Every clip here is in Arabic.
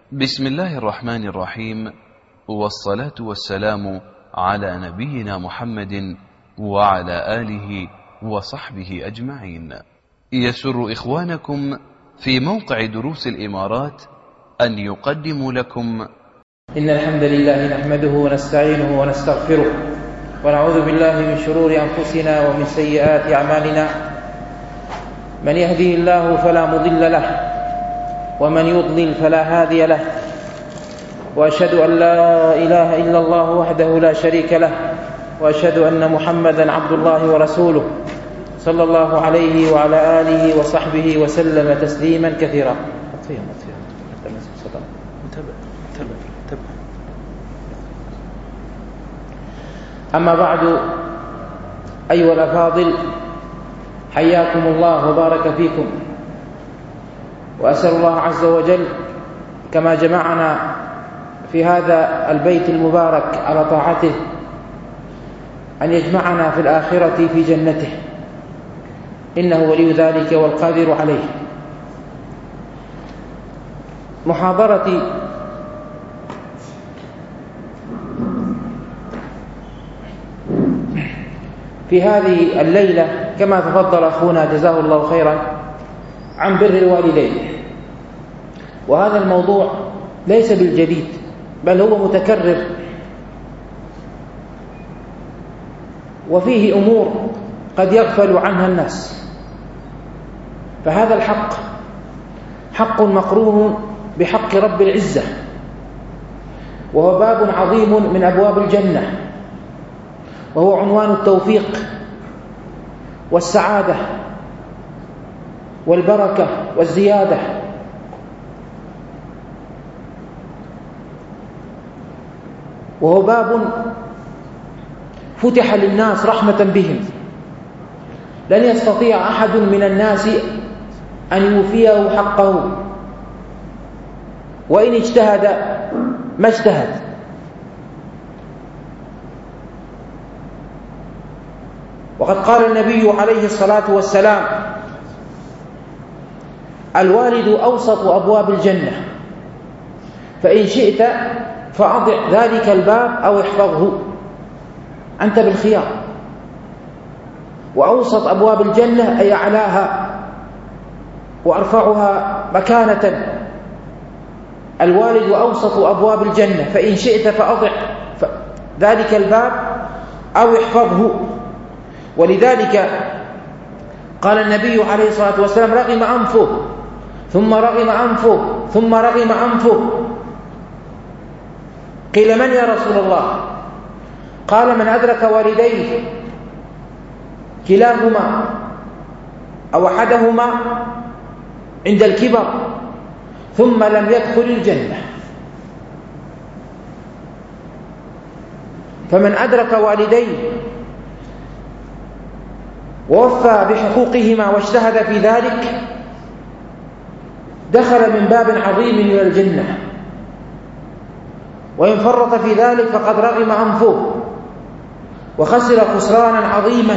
بسم الله الرحمن الرحيم، والصلاة والسلام على نبينا محمد وعلى آله وصحبه أجمعين. يسر إخوانكم في موقع دروس الإمارات أن يقدموا لكم إن الحمد لله نحمده ونستعينه ونستغفره ونعوذ بالله من شرور أنفسنا ومن سيئات أعمالنا. من يهديه الله فلا مضل له ومن يضلل فلا هادي له، وأشهد أن لا إله إلا الله وحده لا شريك له، وأشهد أن محمدا عبد الله ورسوله صلى الله عليه وعلى آله وصحبه وسلم تسليما كثيرا. أما بعد، أيها الأفاضل، حياكم الله وبارك فيكم، وأسأل الله عز وجل كما جمعنا في هذا البيت المبارك على طاعته أن يجمعنا في الآخرة في جنته، إنه ولي ذلك والقادر عليه. محاضرتي في هذه الليلة كما تفضل أخونا جزاه الله خيرا عن بر الوالدين، وهذا الموضوع ليس بالجديد بل هو متكرر، وفيه أمور قد يغفل عنها الناس. فهذا الحق حق مقرون بحق رب العزة، وهو باب عظيم من أبواب الجنة، وهو عنوان التوفيق والسعادة والبركة والزيادة. وهو باب فتح للناس رحمة بهم، لن يستطيع أحد من الناس أن يوفيه حقه، وإن اجتهد ما اجتهد. وقد قال النبي عليه الصلاة والسلام: الوالد أوسط أبواب الجنة، فإن شئت فأضع ذلك الباب أو احفظه، أنت بالخيار. وأوسط أبواب الجنة أي أعلاها وأرفعها مكانة. الوالد أوسط أبواب الجنة، فإن شئت فأضع ذلك الباب أو احفظه. ولذلك قال النبي عليه الصلاة والسلام: رغم أنفه ثم رغم أنفه ثم رغم أنفه. قيل: من يا رسول الله؟ قال: من أدرك والديه كلاهما أو أحدهما عند الكبر ثم لم يدخل الجنة. فمن أدرك والديه ووفى بحقوقهما واجتهد في ذلك دخل من باب عظيم إلى الجنة، وإن فرط في ذلك فقد رغم أنفه وخسر خسرانا عظيما.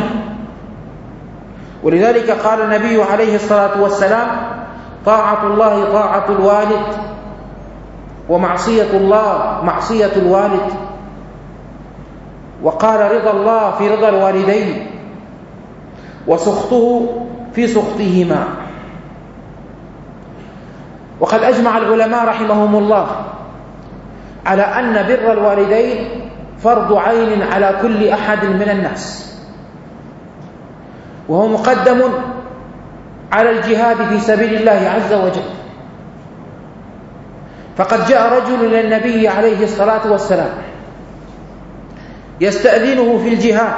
ولذلك قال النبي عليه الصلاة والسلام: طاعة الله طاعة الوالد، ومعصية الله معصية الوالد. وقال: رضا الله في رضا الوالدين، وسخطه في سخطهما. وقد أجمع العلماء رحمهم الله على أن بر الوالدين فرض عين على كل أحد من الناس، وهو مقدم على الجهاد في سبيل الله عز وجل. فقد جاء رجل إلى النبي عليه الصلاة والسلام يستأذنه في الجهاد،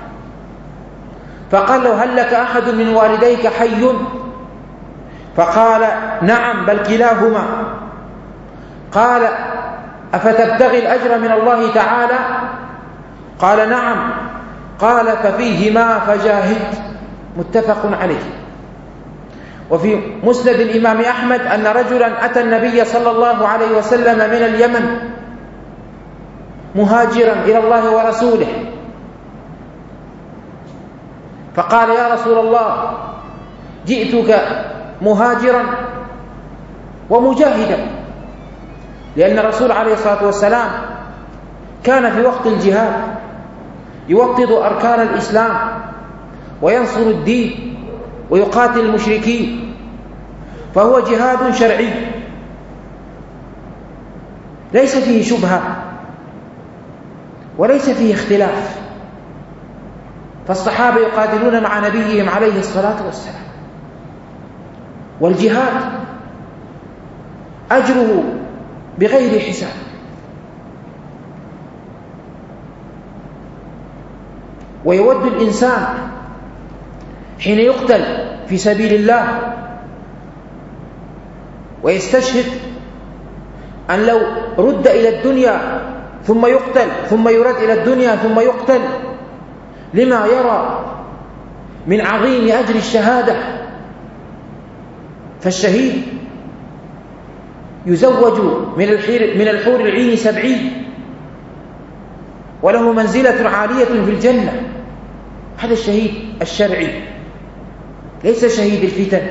فقال له: هل لك أحد من والديك حي؟ فقال: نعم، بل كلاهما. قال: أفتبتغي الأجر من الله تعالى؟ قال: نعم. قال: ففيهما فجاهد. متفق عليه. وفي مسند الإمام أحمد أن رجلا أتى النبي صلى الله عليه وسلم من اليمن مهاجرا إلى الله ورسوله، فقال: يا رسول الله، جئتك مهاجرا ومجاهدا، لأن الرسول عليه الصلاة والسلام كان في وقت الجهاد يوطد أركان الإسلام وينصر الدين ويقاتل المشركين، فهو جهاد شرعي ليس فيه شبهة وليس فيه اختلاف. فالصحابة يقاتلون مع نبيهم عليه الصلاة والسلام، والجهاد أجره بغير حساب. ويود الإنسان حين يقتل في سبيل الله ويستشهد أن لو رد إلى الدنيا ثم يقتل، ثم يرد إلى الدنيا ثم يقتل، لما يرى من عظيم أجر الشهادة. فالشهيد يزوج من الحور العين 70 وله منزلة عالية في الجنة. هذا الشهيد الشرعي ليس شهيد الفتن.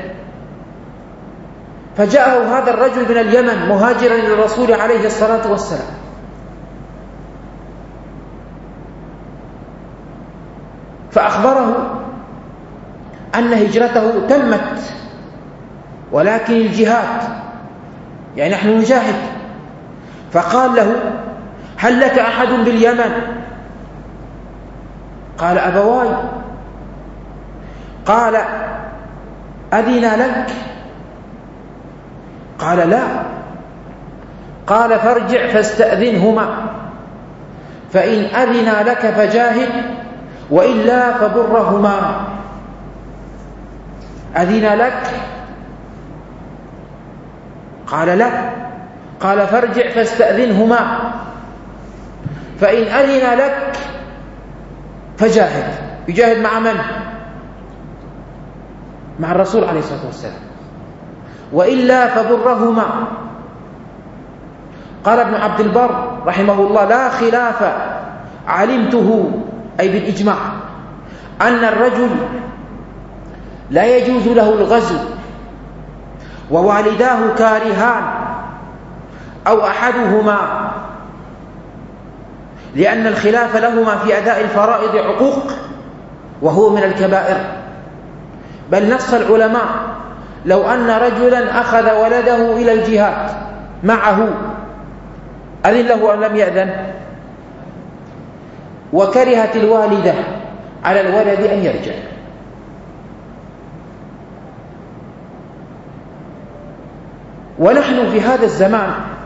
فجاءه هذا الرجل من اليمن مهاجرا للرسول عليه الصلاة والسلام، فأخبره أن هجرته تمت ولكن الجهاد يعني نحن نجاهد. فقال له: هل لك أحد باليمن؟ قال: أبواي. قال: أذن لك؟ قال: لا. قال: فارجع فاستأذنهما، فإن أذن لك فجاهد وإلا فبرهما. أذن لك؟ قال: لا. قال: فارجع فاستأذنهما، فإن أذن لك فجاهد. يجاهد مع من؟ مع الرسول عليه الصلاة والسلام. وإلا فبرهما. قال ابن عبد البر رحمه الله: لا خلاف علمته أي بالإجماع أن الرجل لا يجوز له الغزو ووالداه كارهان أو أحدهما، لأن الخلاف لهما في أداء الفرائض عقوق وهو من الكبائر. بل نص العلماء: لو أن رجلا أخذ ولده إلى الجهاد معه أذن له أم لم يأذن؟ وكرهت الوالدة على الولد أن يرجع. ونحن في هذا الزمان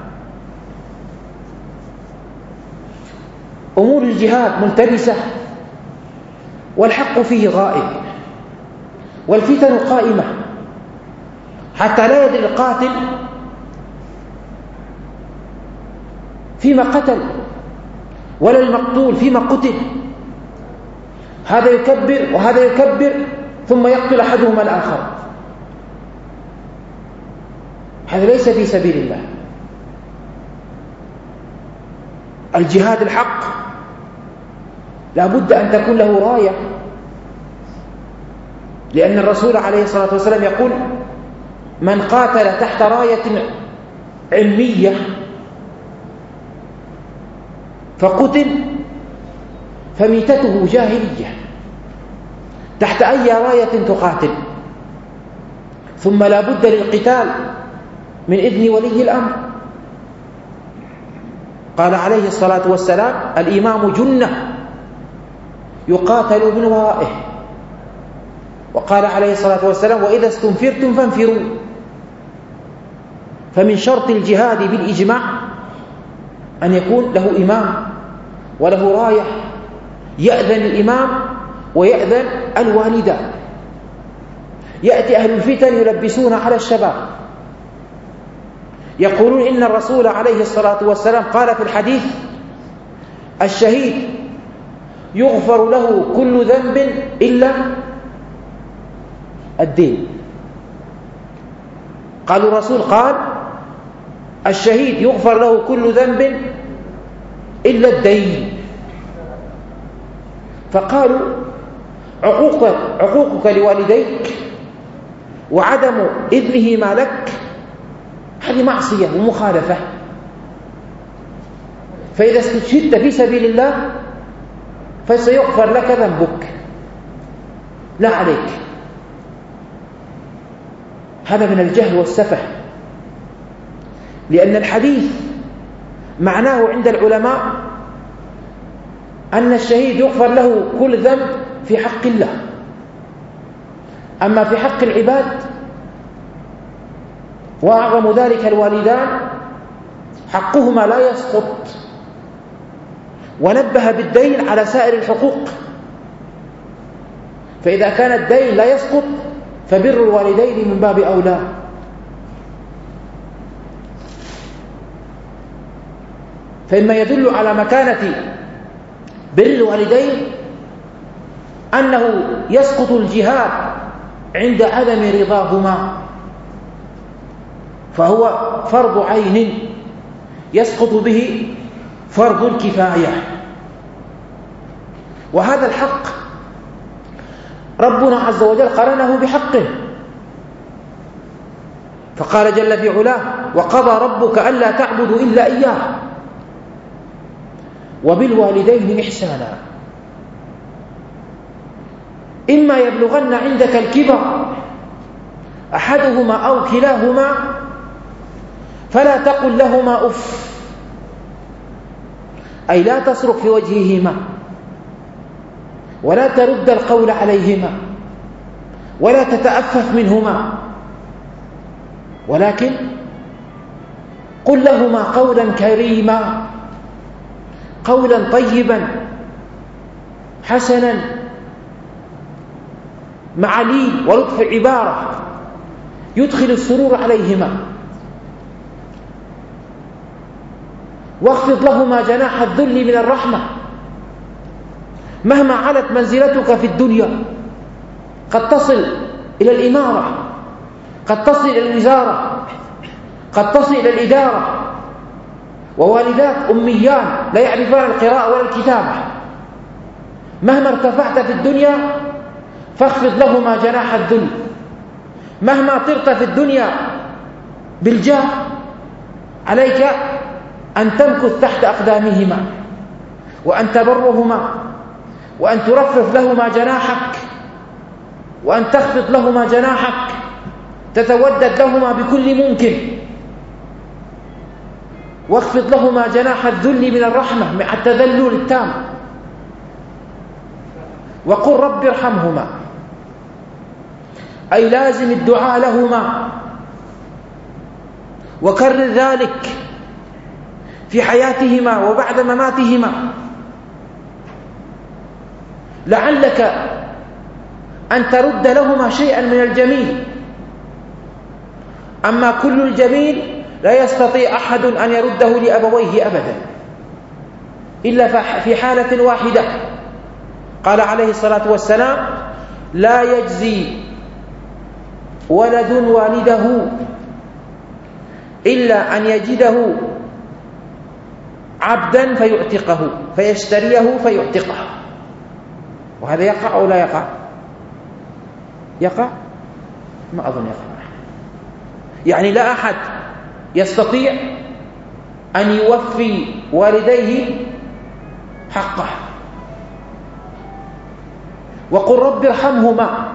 أمور الجهاد ملتبسة والحق فيه غائب والفتن قائمة، حتى لا يدري القاتل فيما قتل ولا المقتول فيما قتل. هذا يكبر وهذا يكبر ثم يقتل أحدهما الآخر. هذا ليس في سبيل الله. الجهاد الحق لا بد أن تكون له راية، لأن الرسول عليه الصلاة والسلام يقول: من قاتل تحت راية علمية فقتل فميتته جاهلية. تحت أي راية تقاتل؟ ثم لا بد للقتال من إذن ولي الأمر. قال عليه الصلاة والسلام: الإمام جنة يقاتل من ورائه. وقال عليه الصلاة والسلام: وإذا استنفرتم فانفروا. فمن شرط الجهاد بالإجماع أن يكون له إمام وله راية، يأذن الإمام ويأذن الوالدان. يأتي أهل الفتن يلبسون على الشباب، يقولون إن الرسول عليه الصلاة والسلام قال في الحديث: الشهيد يغفر له كل ذنب إلا الدين. قالوا الرسول قال: الشهيد يغفر له كل ذنب إلا الدين. فقالوا: عقوقك لوالديك وعدم إذنه ما لك هذه معصية ومخالفة، فإذا استشهدت في سبيل الله فسيغفر لك ذنبك لا عليك. هذا من الجهل والسفه، لأن الحديث معناه عند العلماء أن الشهيد يغفر له كل ذنب في حق الله، أما في حق العباد وأعظم ذلك الوالدان حقهما لا يسقط، ونبه بالدين على سائر الحقوق، فإذا كان الدين لا يسقط فبر الوالدين من باب أولى. فإما يدل على مكانة بر الوالدين أنه يسقط الجهاد عند عدم رضاهما، فهو فرض عين يسقط به فرض الكفاية. وهذا الحق ربنا عز وجل قرنه بحقه، فقال جل في علاه: وقضى ربك ألا تعبدوا إلا إياه وبالوالدين إحسانا. إما يبلغن عندك الكبر أحدهما أو كلاهما فلا تقل لهما أف، أي لا تصرخ في وجههما ولا ترد القول عليهما ولا تتأفف منهما، ولكن قل لهما قولا كريما، قولا طيبا حسنا مع لين ولطف عبارة يدخل السرور عليهما. واخفض لهما جناح الذل من الرحمة، مهما علت منزلتك في الدنيا قد تصل إلى الإمارة، قد تصل إلى الوزارة، قد تصل إلى الإدارة، ووالدات أميان لا يعرفان القراءة ولا الكتابة، مهما ارتفعت في الدنيا فاخفض لهما جناح الذل. مهما طرت في الدنيا بالجاه عليك أن تمكث تحت أقدامهما، وأن تبرهما، وأن ترفرف لهما جناحك، وأن تخفض لهما جناحك، تتودد لهما بكل ممكن. واخفض لهما جناح الذل من الرحمة مع التذلل التام. وقل رب ارحمهما، أي لازم الدعاء لهما، وكرر ذلك في حياتهما وبعد مماتهما، لعلك أن ترد لهما شيئا من الجميل. أما كل الجميل لا يستطيع أحد أن يرده لأبويه أبدا إلا في حالة واحدة. قال عليه الصلاة والسلام: لا يجزي ولد والده إلا أن يجده عبدا فيعتقه، فيشتريه فيعتقه. وهذا يقع أو لا يقع؟ يقع؟ ما أظن يقع. يعني لا أحد يستطيع أن يوفي والديه حقه. وقل رب ارحمهما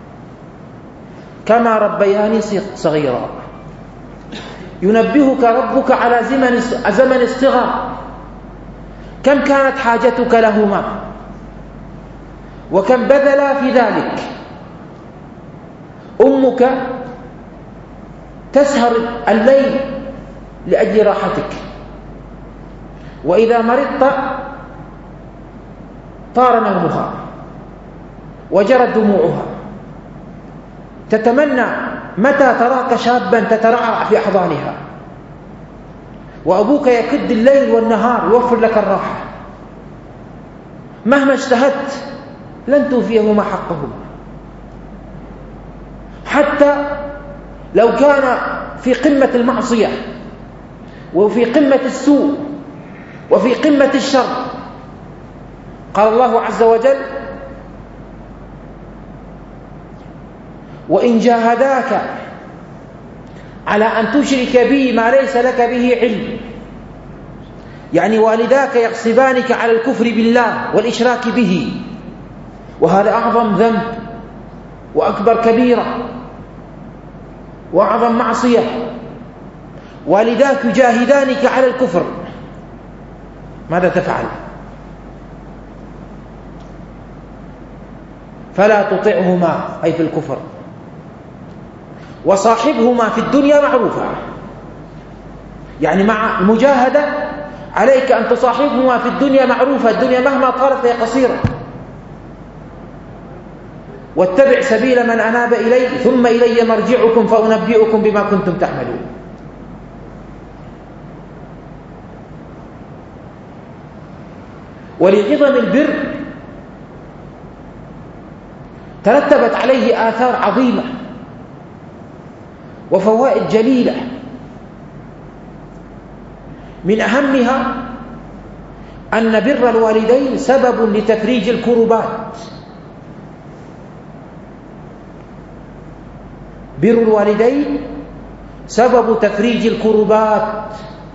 كما ربياني صغيرا. ينبهك ربك على زمن الصغر، كم كانت حاجتك لهما وكم بذلا في ذلك. أمك تسهر الليل لأجل راحتك، وإذا مرضت طار نومها وجرت دموعها، تتمنى متى تراك شابا تترعرع في أحضانها، وأبوك يكد الليل والنهار يوفر لك الراحة. مهما اجتهدت لن توفيهما حقهما، حتى لو كان في قمة المعصية وفي قمة السوء وفي قمة الشر. قال الله عز وجل: وإن جاهداك على أن تشرك بي ما ليس لك به علم يعني والداك يغصبانك على الكفر بالله والإشراك به، وهذا أعظم ذنب وأكبر كبيرة وأعظم معصية. والداك يجاهدانك على الكفر، ماذا تفعل؟ فلا تطعهما أي في الكفر، وصاحبهما في الدنيا معروفا، يعني مع المجاهدة عليك أن تصاحبهما في الدنيا معروفة، الدنيا مهما طالت هي قصيرة. واتبع سبيل من أناب إلي ثم إلي مرجعكم فأنبئكم بما كنتم تعملون. ولعظم البر ترتبت عليه آثار عظيمة وفوائد جليلة، من أهمها أن بر الوالدين سبب لتفريج الكربات. بر الوالدين سبب تفريج الكربات.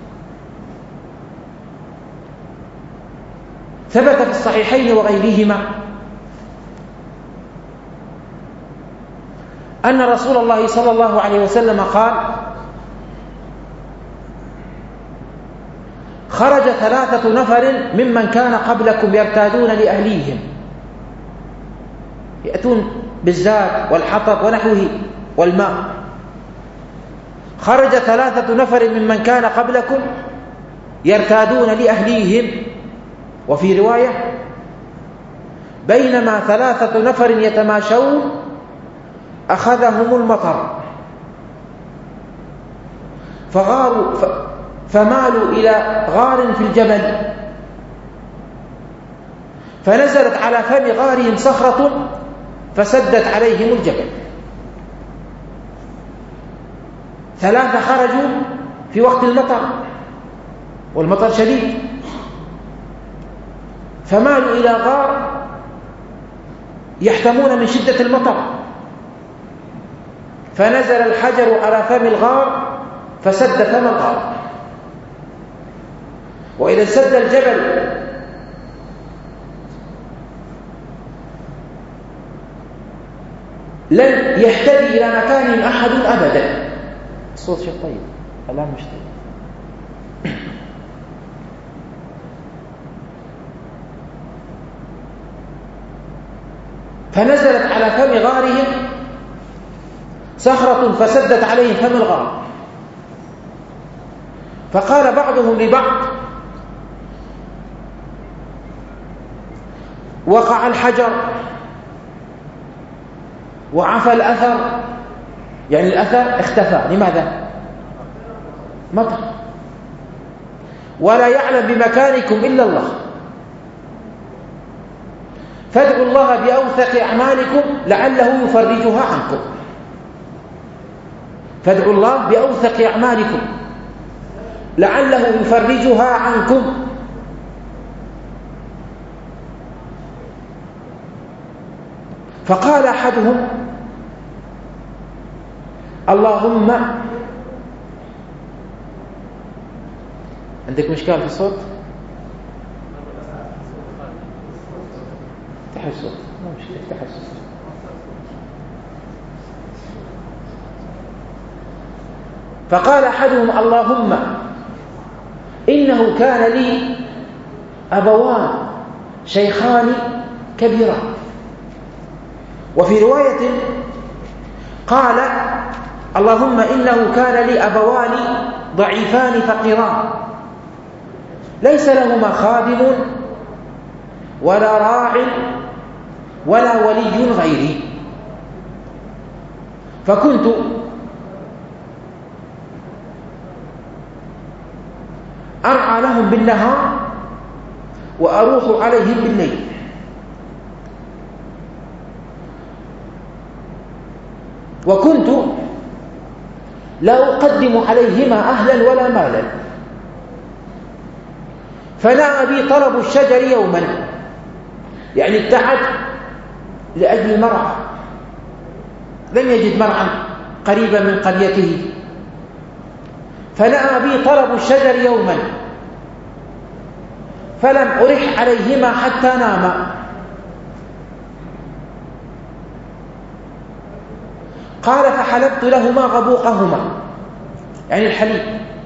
ثبت في الصحيحين وغيرهما أن رسول الله صلى الله عليه وسلم قال: خرج 3 نفر ممن كان قبلكم يرتادون لأهليهم، يأتون بالزاد والحطب ونحوه والماء. خرج 3 نفر ممن كان قبلكم يرتادون لأهليهم. وفي رواية: بينما 3 نفر يتماشون أخذهم المطر فمالوا إلى غار في الجبل، فنزلت على فم غارهم صخرة فسدت عليهم الجبل. 3 خرجوا في وقت المطر والمطر شديد، فمالوا إلى غار يحتمون من شدة المطر، فنزل الحجر على فم الغار فسد فم الغار. وإذا سد الجبل لن يهتدي إلى مكان أحد أبدا. الصوت شيء طيب الآن مش طيب. فنزلت على فم غارهم صخرة فسدت عليهم فم الغار. فقال بعضهم لبعض: وقع الحجر وعفى الأثر، يعني الأثر اختفى. لماذا؟ مطر، ولا يعلم بمكانكم إلا الله، فادعوا الله بأوثق أعمالكم لعله يفرجها عنكم. فادعوا الله بأوثق أعمالكم لعله يفرجها عنكم. فقال أحدهم: اللهم، عندك مشكلة في الصوت؟ افتح الصوت، ما مشكلة، افتح الصوت. فقال أحدهم: اللهم إنه كان لي أبوان شيخان كبيران. وفي رواية قال: اللهم إنه كان لي أبوان ضعيفان فقيران ليس لهما خادم ولا راع ولا ولي غيري، فكنت أرعى لهم بالنهار وأروح عليهم بالليل، وكنت لا أقدم عليهما أهلا ولا مالا. فنأى بي طلب الشجر يوما، يعني ابتعد لأجل المرعى، لم يجد مرعى قريبا من قريته، فنأى بي طلب الشجر يوما فلم أرح عليهما حتى ناما. قال فحلبت لهما غبوقهما، يعني الحليب،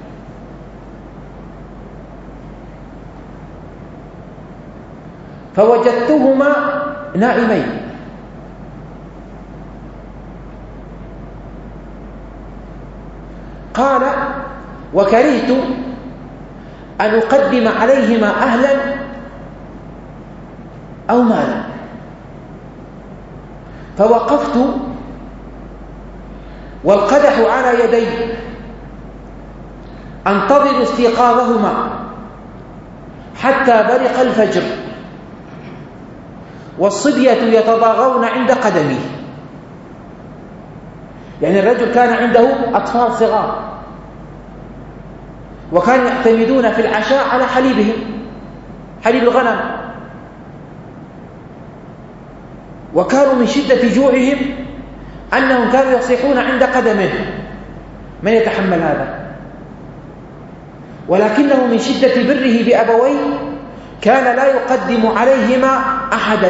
فوجدتهما نائمين. قال وكرهت أن أقدم عليهما أهلا أو مالا، فوقفت والقدح على يدي أنتظر استيقاظهما حتى برق الفجر، والصبية يتضاغون عند قدمي. يعني الرجل كان عنده أطفال صغار، وكانوا يعتمدون في العشاء على حليبهم، حليب الغنم، وكانوا من شدة جوعهم أنهم كانوا يصيحون عند قدمه. من يتحمل هذا؟ ولكنه من شدة بره بأبويه كان لا يقدم عليهما أحدا،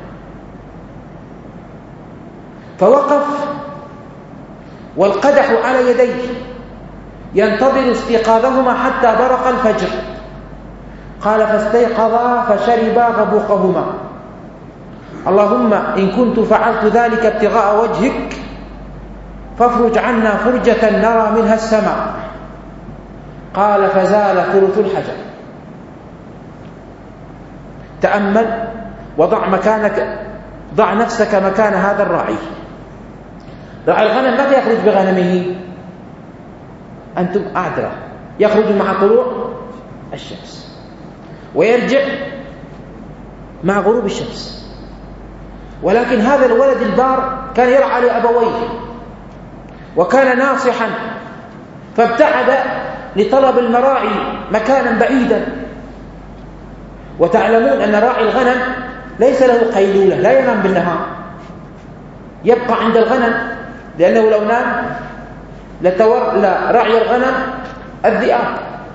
فوقف والقدح على يديه ينتظر استيقاظهما حتى برق الفجر. قال فاستيقظا فشربا غبوقهما. اللهم إن كنت فعلت ذلك ابتغاء وجهك فافرج عنا فرجة نرى منها السماء. قال فزال ثلث الحجر. تأمل ضع نفسك مكان هذا الراعي. راعي الغنم متى يخرج بغنمه؟ أنتم أعدرى. يخرج مع طلوع الشمس ويرجع مع غروب الشمس. ولكن هذا الولد البار كان يرعى لأبويه وكان ناصحا، فابتعد لطلب المراعي مكانا بعيدا. وتعلمون أن راعي الغنم ليس له قيلولة، لا ينام بالنهار، يبقى عند الغنم، لأنه لو نام لراعي الغنم الذئاب.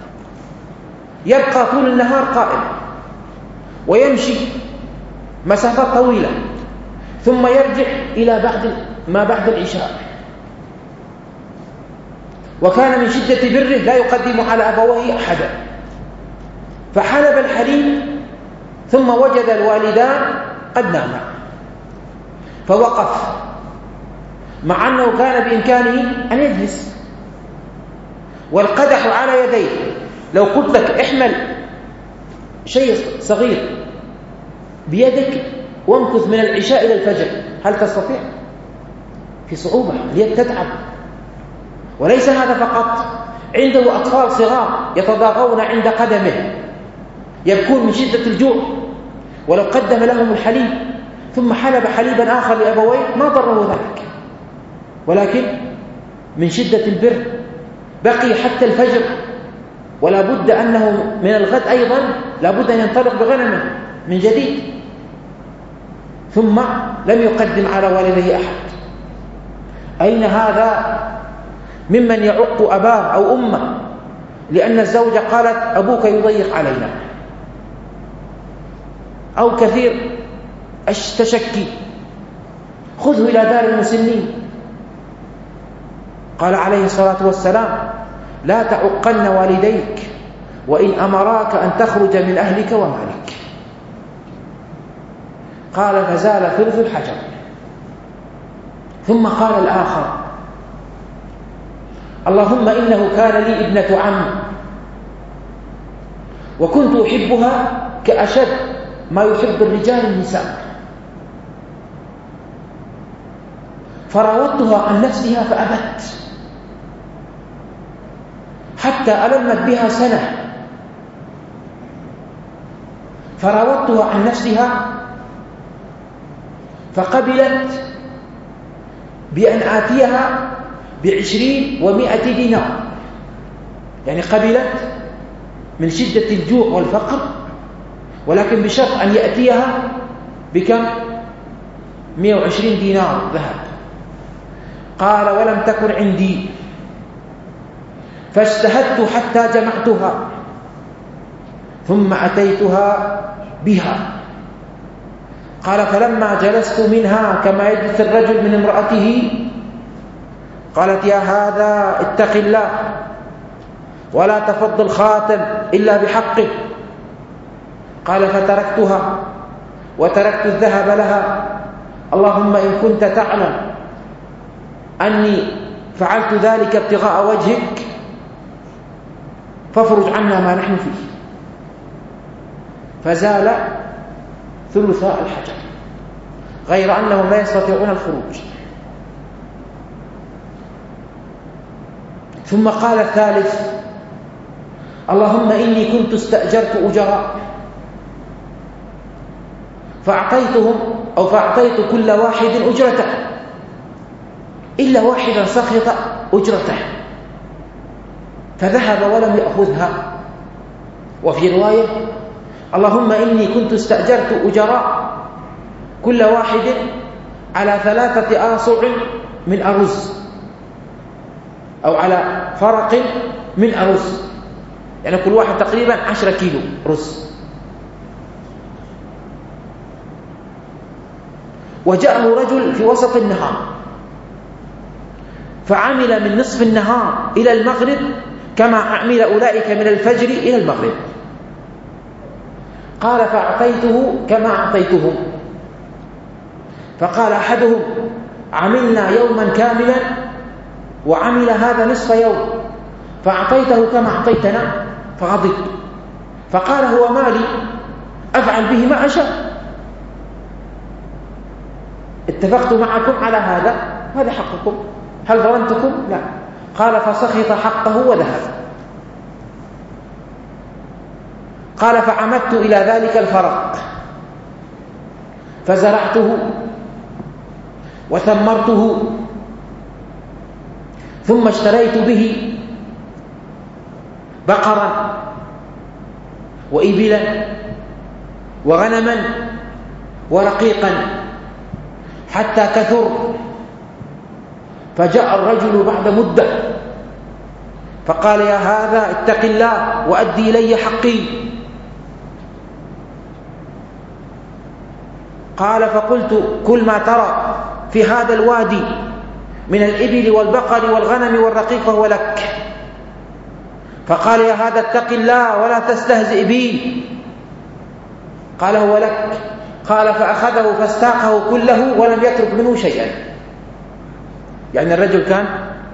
يبقى طول النهار قائم ويمشي مسافات طويلة، ثم يرجع إلى ما بعد العشاء. وكان من شدة بره لا يقدم على أبويه أحدا. فحلب الحليب ثم وجد الوالدان قد ناما، فوقف مع أنه كان بإمكانه أن يجلس، والقدح على يديه. لو قلت لك احمل شيء صغير بيدك وامكث من العشاء إلى الفجر، هل تستطيع؟ في صعوبة، اليد تتعب. وليس هذا فقط، عنده أطفال صغار يتضاغون عند قدمه يبكون من شدة الجوع، ولو قدم لهم الحليب ثم حلب حليبا آخر لأبويه ما ضره ذلك، ولكن من شدة البر بقي حتى الفجر، ولا بد أنه من الغد أيضا لا بد أن ينطلق بغنمه من جديد. ثم لم يقدم على والديه أحد. أين هذا ممن يعق أباه أو أمه لأن الزوجة قالت أبوك يضيق علينا، أو كثير التشكي، خذه إلى دار المسنين. قال عليه الصلاة والسلام لا تعقن والديك وإن أمراك أن تخرج من أهلك ومالك. قال فزال ثلث الحجر. ثم قال الآخر اللهم إنه كان لي ابنة عم وكنت أحبها كأشد ما يحب الرجال النساء، فراودتها عن نفسها فأبت حتى ألمت بها سنة، فراودتها عن نفسها فقبلت بأن آتيها ب20 و100 دينار، يعني قبلت من شدة الجوع والفقر، ولكن بشرط أن يأتيها بكم؟ 120 دينار ذهب. قال ولم تكن عندي فاجتهدت حتى جمعتها، ثم أتيتها بها. قال فلما جلست منها كما يجلس الرجل من امرأته قالت يا هذا اتق الله ولا تفض الخاتم إلا بحقه. قال فتركتها وتركت الذهب لها. اللهم إن كنت تعلم أني فعلت ذلك ابتغاء وجهك فافرج عنا ما نحن فيه. فزال ثلثاء الحجر غير أنهم لا يستطيعون الخروج. ثم قال الثالث اللهم إني كنت استأجرت أجراء فأعطيت كل واحد أجرته إلا واحدا سخط أجرته فذهب ولم يأخذها. وفي رواية اللهم إني كنت استأجرت أجراء كل واحد على 3 آصع من أرز أو على فرق من أرز، يعني كل واحد تقريبا 10 كيلو رز. وجاءه رجل في وسط النهار فعمل من نصف النهار إلى المغرب كما عمل أولئك من الفجر إلى المغرب. قال فأعطيته كما أعطيتهم. فقال أحدهم عملنا يوما كاملا وعمل هذا نصف يوم فأعطيته كما أعطيتنا. فغضبت فقال هو مالي أفعل به ما أشاء، اتفقت معكم على هذا حقكم، هل ظلمتكم؟ لا. قال فسخط حقه وذهب. قال فعمدت إلى ذلك الفرق فزرعته وثمرته ثم اشتريت به بقرا وإبلا وغنما ورقيقا حتى كثر. فجاء الرجل بعد مدة فقال يا هذا اتق الله وأدي إلي حقي. قال فقلت كل ما ترى في هذا الوادي من الإبل والبقر والغنم والرقيق فهو لك. فقال يا هذا اتق الله ولا تستهزئ بي. قال هو لك. قال فأخذه فاستاقه كله ولم يترك منه شيئا. يعني الرجل كان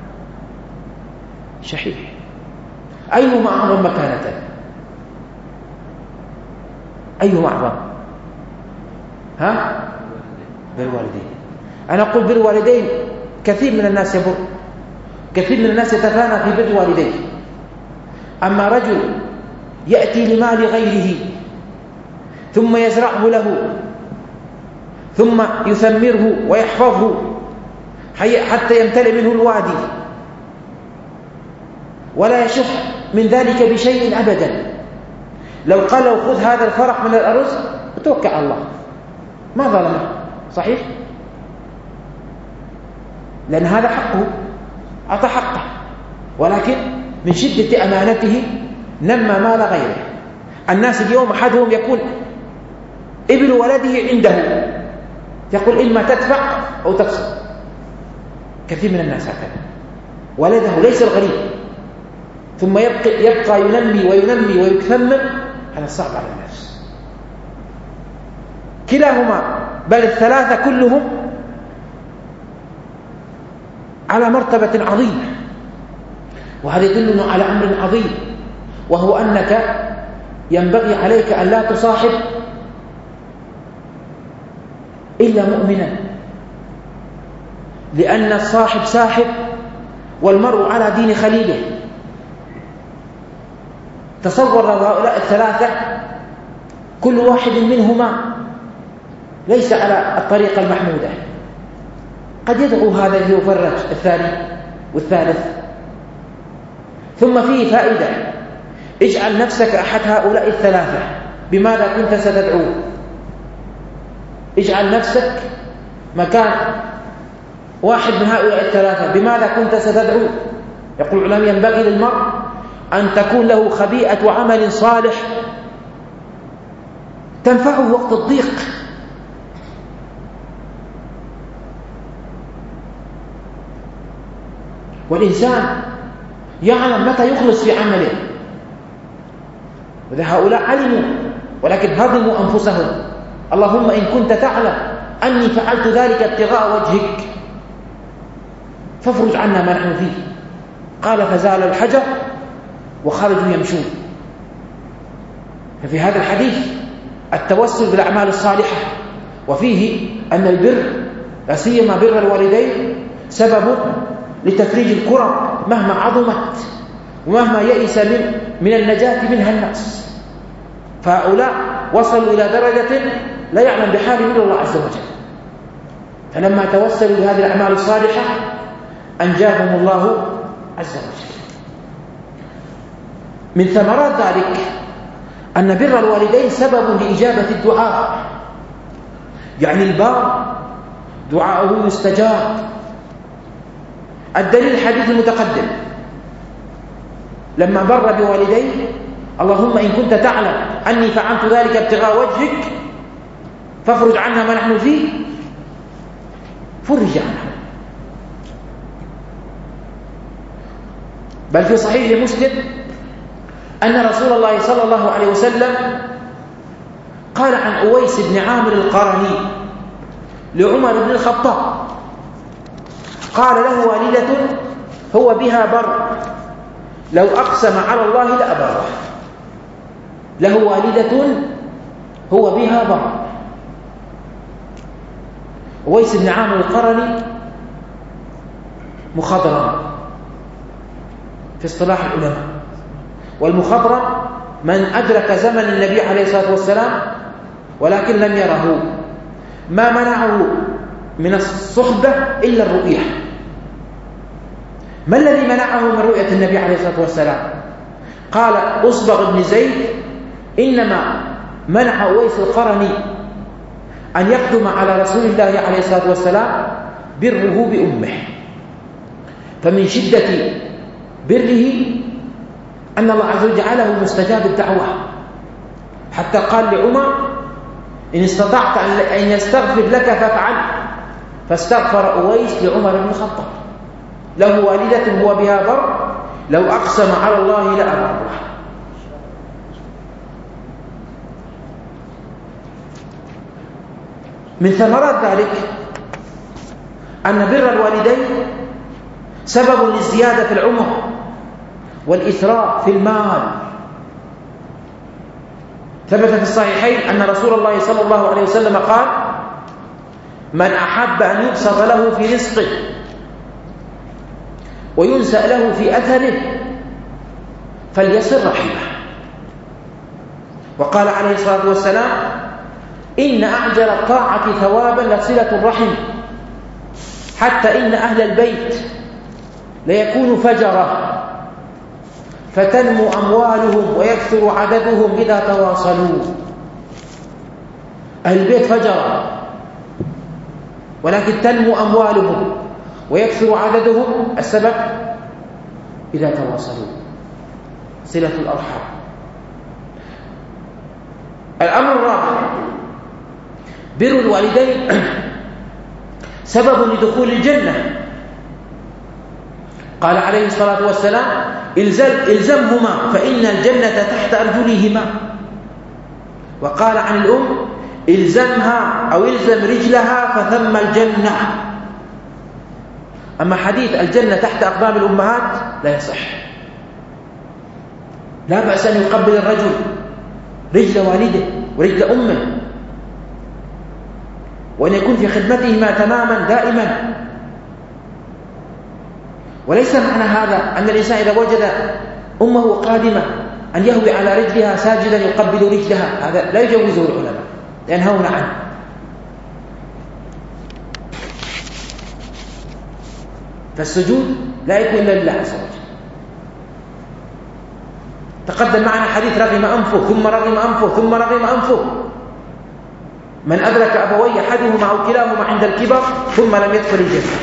شحيح. أيهما أعظم مكانة؟ أيهما أعظم؟ بر الوالدين. أنا أقول بر الوالدين كثير من الناس يبر، كثير من الناس يتفانى في بر والديه. أما رجل يأتي لمال غيره ثم يزرعه له ثم يثمره ويحفظه حتى يمتلئ منه الوادي ولا يشح من ذلك بشيء أبدا. لو قال له خذ هذا الفرق من الأرز توكل على الله ما ظلمه، صحيح؟ لأن هذا حقه، أعطى حقه، ولكن من شدة أمانته نمى مال غيره. الناس اليوم أحدهم يكون ابن ولده عنده يقول إما تدفع أو تقسط. كثير من الناس هكذا، ولده ليس الغريب ثم يبقى ينمي وينمي ويكثمر. هذا صعب على الناس كلاهما، بل الثلاثة كلهم على مرتبة عظيمة. وهذا يدلنا على أمر عظيم، وهو أنك ينبغي عليك أن لا تصاحب إلا مؤمنا، لأن الصاحب ساحب والمرء على دين خليله. تصور هؤلاء الثلاثة كل واحد منهما ليس على الطريقة المحمودة، قد يدعو هذا ليفرج الثاني والثالث. ثم فيه فائدة، اجعل نفسك أحد هؤلاء الثلاثة بماذا كنت ستدعوه. اجعل نفسك مكان واحد من هؤلاء الثلاثة بماذا كنت ستدعوه. يقول العلماء ينبغي للمرء أن تكون له خبيئة عمل صالح تنفعه وقت الضيق. والإنسان يعلم متى يخلص في عمله، وذا هؤلاء علموا ولكن هضموا أنفسهم. اللهم إن كنت تعلم أني فعلت ذلك ابتغاء وجهك فافرج عنا ما نحن فيه. قال فزال الحجر وخرجوا يمشون. ففي هذا الحديث التوسل بالأعمال الصالحة، وفيه أن البر لا سيما بر الوالدين سبب لتفريج الكرب مهما عظمت ومهما يئس من النجاة منها الناس. فهؤلاء وصلوا إلى درجة لا يعلم بحال من الله عز وجل، فلما توسلوا بهذه الأعمال الصالحة أنجاهم الله عز وجل. من ثمرات ذلك أن بر الوالدين سبب لإجابة الدعاء، يعني البار دعاءه يستجاب. الدليل الحديث المتقدم لما بر بوالديه: اللهم إن كنت تعلم أني فعلت ذلك ابتغاء وجهك فافرج عنا ما نحن فيه، فرج عنه. بل في صحيح مسلم أن رسول الله صلى الله عليه وسلم قال عن أويس بن عامر القرني لعمر بن الخطاب: قال له والدة هو بها بر لو أقسم على الله لأبره. له والدة هو بها بر. أويس بن عامر القرني مخضرم في اصطلاح العلماء، والمخضرم من أدرك زمن النبي عليه الصلاة والسلام ولكن لم يره، ما منعه من الصحبة إلا الرؤية. ما الذي منعه من رؤية النبي عليه الصلاة والسلام؟ قال أصبغ بن زيد: إنما منع أويس القرني أن يقدم على رسول الله عليه الصلاة والسلام بره بأمه، فمن شدة بره أن الله عز وجل جعله مستجاب الدعوة، حتى قال لعمر: إن استطعت أن يستغفر لك فافعل. فاستغفر أويس لعمر بن الخطاب: له والدة هو بها بر لو أقسم على الله لأبره. من ثمرات ذلك أن بر الوالدين سبب للزيادة في العمر والإثراء في المال. ثبت في الصحيحين أن رسول الله صلى الله عليه وسلم قال: من أحب أن يبسط له في رزقه وينسأ له في أثره فليصل رحمه. وقال عليه الصلاة والسلام: إن أعجل الطاعة ثوابا لصلة الرحم، حتى إن أهل البيت ليكون فجرة فتنمو أموالهم ويكثر عددهم إذا تواصلوا. أهل البيت فجرة ولكن تنمو أموالهم ويكثر عددهم، السبب إذا تواصلوا، صلة الأرحام. الأمر الرابع: بر الوالدين سبب لدخول الجنة. قال عليه الصلاة والسلام: إلزمهما فإن الجنة تحت أرجلهما. وقال عن الأم: إلزمها أو إلزم رجلها فثم الجنة. أما حديث الجنة تحت أقدام الأمهات لا يصح. لا بأس أن يقبل الرجل رجل والده ورجل أمه، وأن يكون في خدمتهما تماما دائما. وليس معنى هذا أن الإنسان إذا وجد أمه قادمة أن يهوي على رجلها ساجدا يقبل رجلها، هذا لا يجوزه العلماء، ينهون عنه. فالسجود لا يكون إلا لله عز وجل. تقدم معنا حديث رغم أنفه ثم رغم أنفه ثم رغم أنفه: من أدرك أبوي أحدهما أو كلاهما عند الكبر ثم لم يدخل الجنة.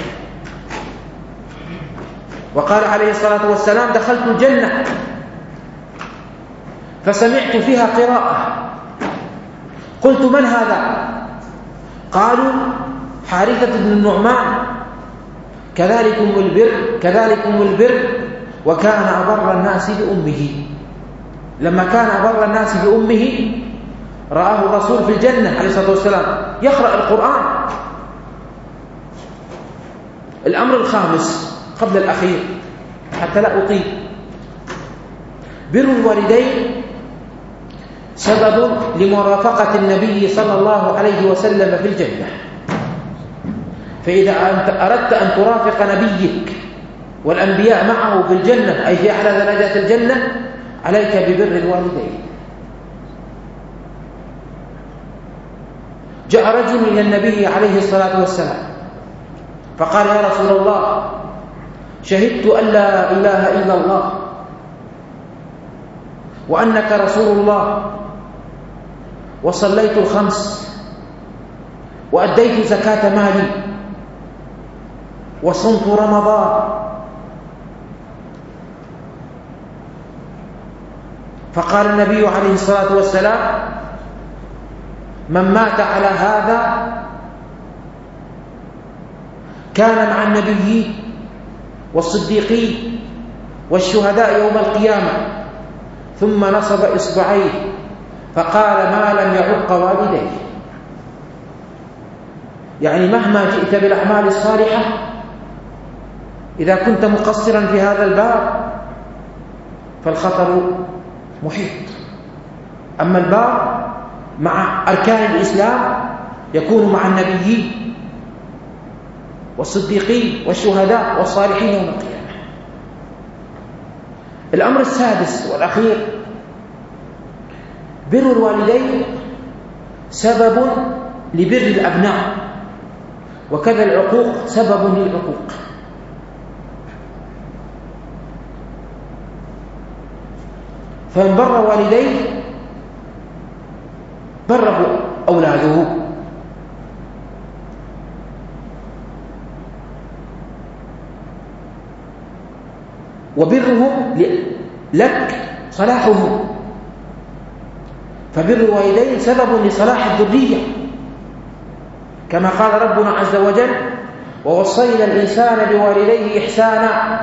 وقال عليه الصلاة والسلام: دخلت الجنة فسمعت فيها قراءة قلت: من هذا؟ قالوا: حارثة بن النعمان. كذلكم البر وكان أبر الناس بأمه. لما كان أبر الناس بأمه رآه الرسول في الجنة عليه الصلاة والسلام يقرأ القرآن. الأمر الخامس قبل الأخير حتى لا أطيل: بر الوالدين سبب لمرافقة النبي صلى الله عليه وسلم في الجنة. فإذا أنت أردت أن ترافق نبيك والأنبياء معه في الجنة، أي في أعلى درجات الجنة، عليك ببر الوالدين. جاء رجل إلى النبي عليه الصلاة والسلام فقال: يا رسول الله، شهدت أن لا إله إلا الله وأنك رسول الله، وصليت الخمس، وأديت زكاة مالي، وصمت رمضان. فقال النبي عليه الصلاة والسلام: من مات على هذا كان مع النبيين والصديقين والشهداء يوم القيامة. ثم نصب إصبعيه فقال: ما لم يعق والديه. يعني مهما جئت بالأعمال الصالحة، إذا كنت مقصرا في هذا الباب فالخطر محيط. أما الباب مع أركان الإسلام يكون مع النبيين والصديقين والشهداء والصالحين يوم القيامة. الأمر السادس والأخير: بر الوالدين سبب لبر الأبناء، وكذا العقوق سبب للعقوق. فمن بر والديه بره أولاده. وبرهم لك صلاحهم. فبر الوالدين سبب لصلاح الذرية، كما قال ربنا عز وجل: ووصينا الإنسان بوالديه إحسانا.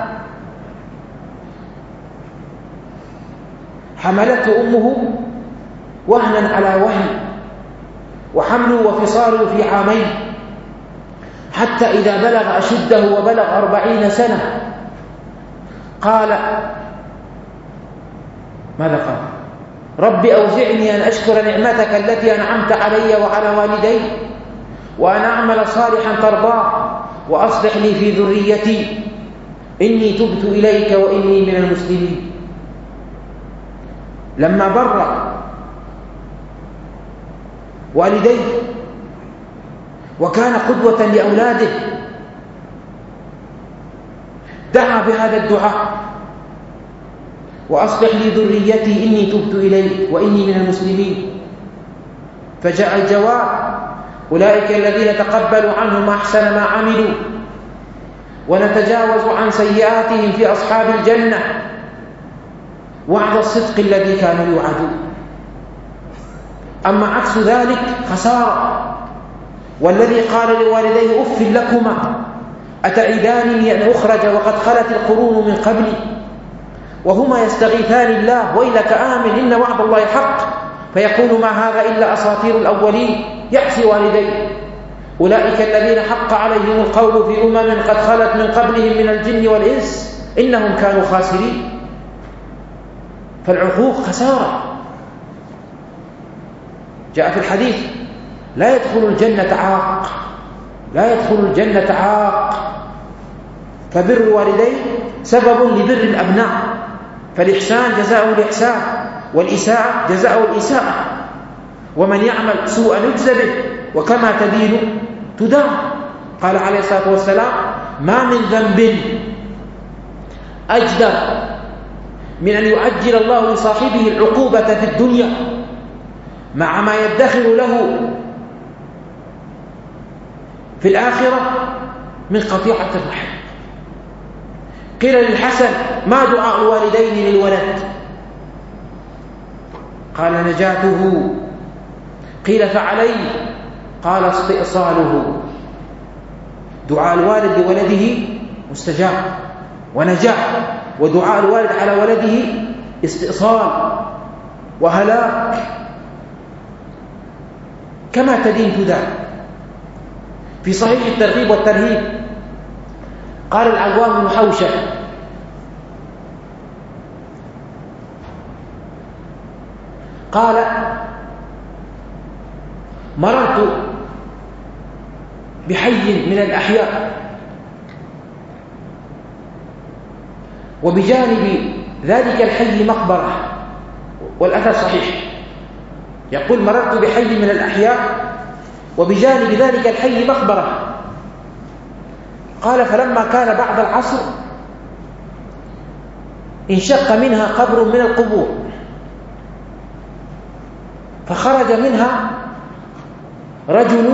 حملته أمه وهنا على وهن، وحمله وفصاله في عامين، حتى إذا بلغ أشده وبلغ 40 سنة قال: ماذا قال؟ رب أوزعني أن أشكر نعمتك التي أنعمت علي وعلى والدي، وأن أعمل صالحا ترضاه، وأصلح لي في ذريتي، إني تبت إليك وإني من المسلمين. لما بر والديه وكان قدوة لأولاده دعا بهذا الدعاء: وأصلح لي ذريتي إني تبت إليك وإني من المسلمين. فجاء الجواب: أولئك الذين تقبلوا عنهم أحسن ما عملوا ونتجاوز عن سيئاتهم في أصحاب الجنة، وعد الصدق الذي كانوا يوعدون. أما عكس ذلك خسارة. والذي قال لوالديه: أف لكما أتعدانني أن أخرج وقد خلت القرون من قبلي وهما يستغيثان الله ويلك آمن إن وعد الله حق، فيقول: ما هذا إلا أساطير الأولين، يحسي والديه. أولئك الذين حق عليهم القول في قد خلت من قبلهم من الجن والإنس إنهم كانوا خاسرين. فالعقوق خسارة. جاء في الحديث: لا يدخل الجنة عاق. فبر الوالدين سبب لبر الأبناء، فالإحسان جزاؤه الإحسان، والإساءة جزاؤه الإساءة، ومن يعمل سوءا يجزى به، وكما تدين تدان. قال عليه الصلاة والسلام: ما من ذنب أجدر من أن يعجل الله لصاحبه العقوبة في الدنيا مع ما يدخر له في الآخرة من قطيعة الرحم. قيل للحسن: ما دعاء الوالدين للولد؟ قال: نجاته قيل فعلي؟ قال استئصاله. دعاء الوالد لولده مستجاب ونجاح، ودعاء الوالد على ولده استئصال وهلاك. كما تدين تدان. في صحيح الترغيب والترهيب قال العوام بن حوشب: قال: مررت بحي من الأحياء وبجانب ذلك الحي مقبرة، والأثر صحيح، يقول: مررت بحي من الأحياء وبجانب ذلك الحي مقبرة. قال: فلما كان بعد العصر انشق منها قبر من القبور، فخرج منها رجل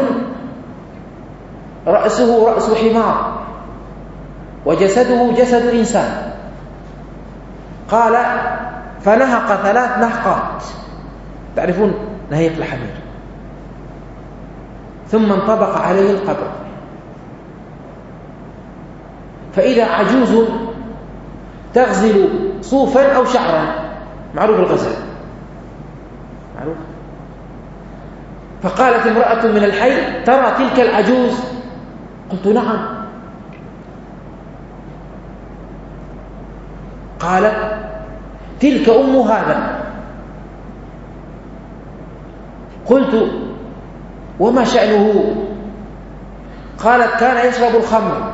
رأسه رأس حمار وجسده جسد إنسان. قال: فنهق 3 نهقات، تعرفون نهيق الحمير، ثم انطبق عليه القبر، فإذا عجوز تغزل صوفا أو شعرا، معروف الغزل، معروف. فقالت امرأة من الحي: ترى تلك العجوز؟ قلت: نعم. قالت: تلك أم هذا. قلت: وما شأنه؟ قالت: كان يشرب الخمر،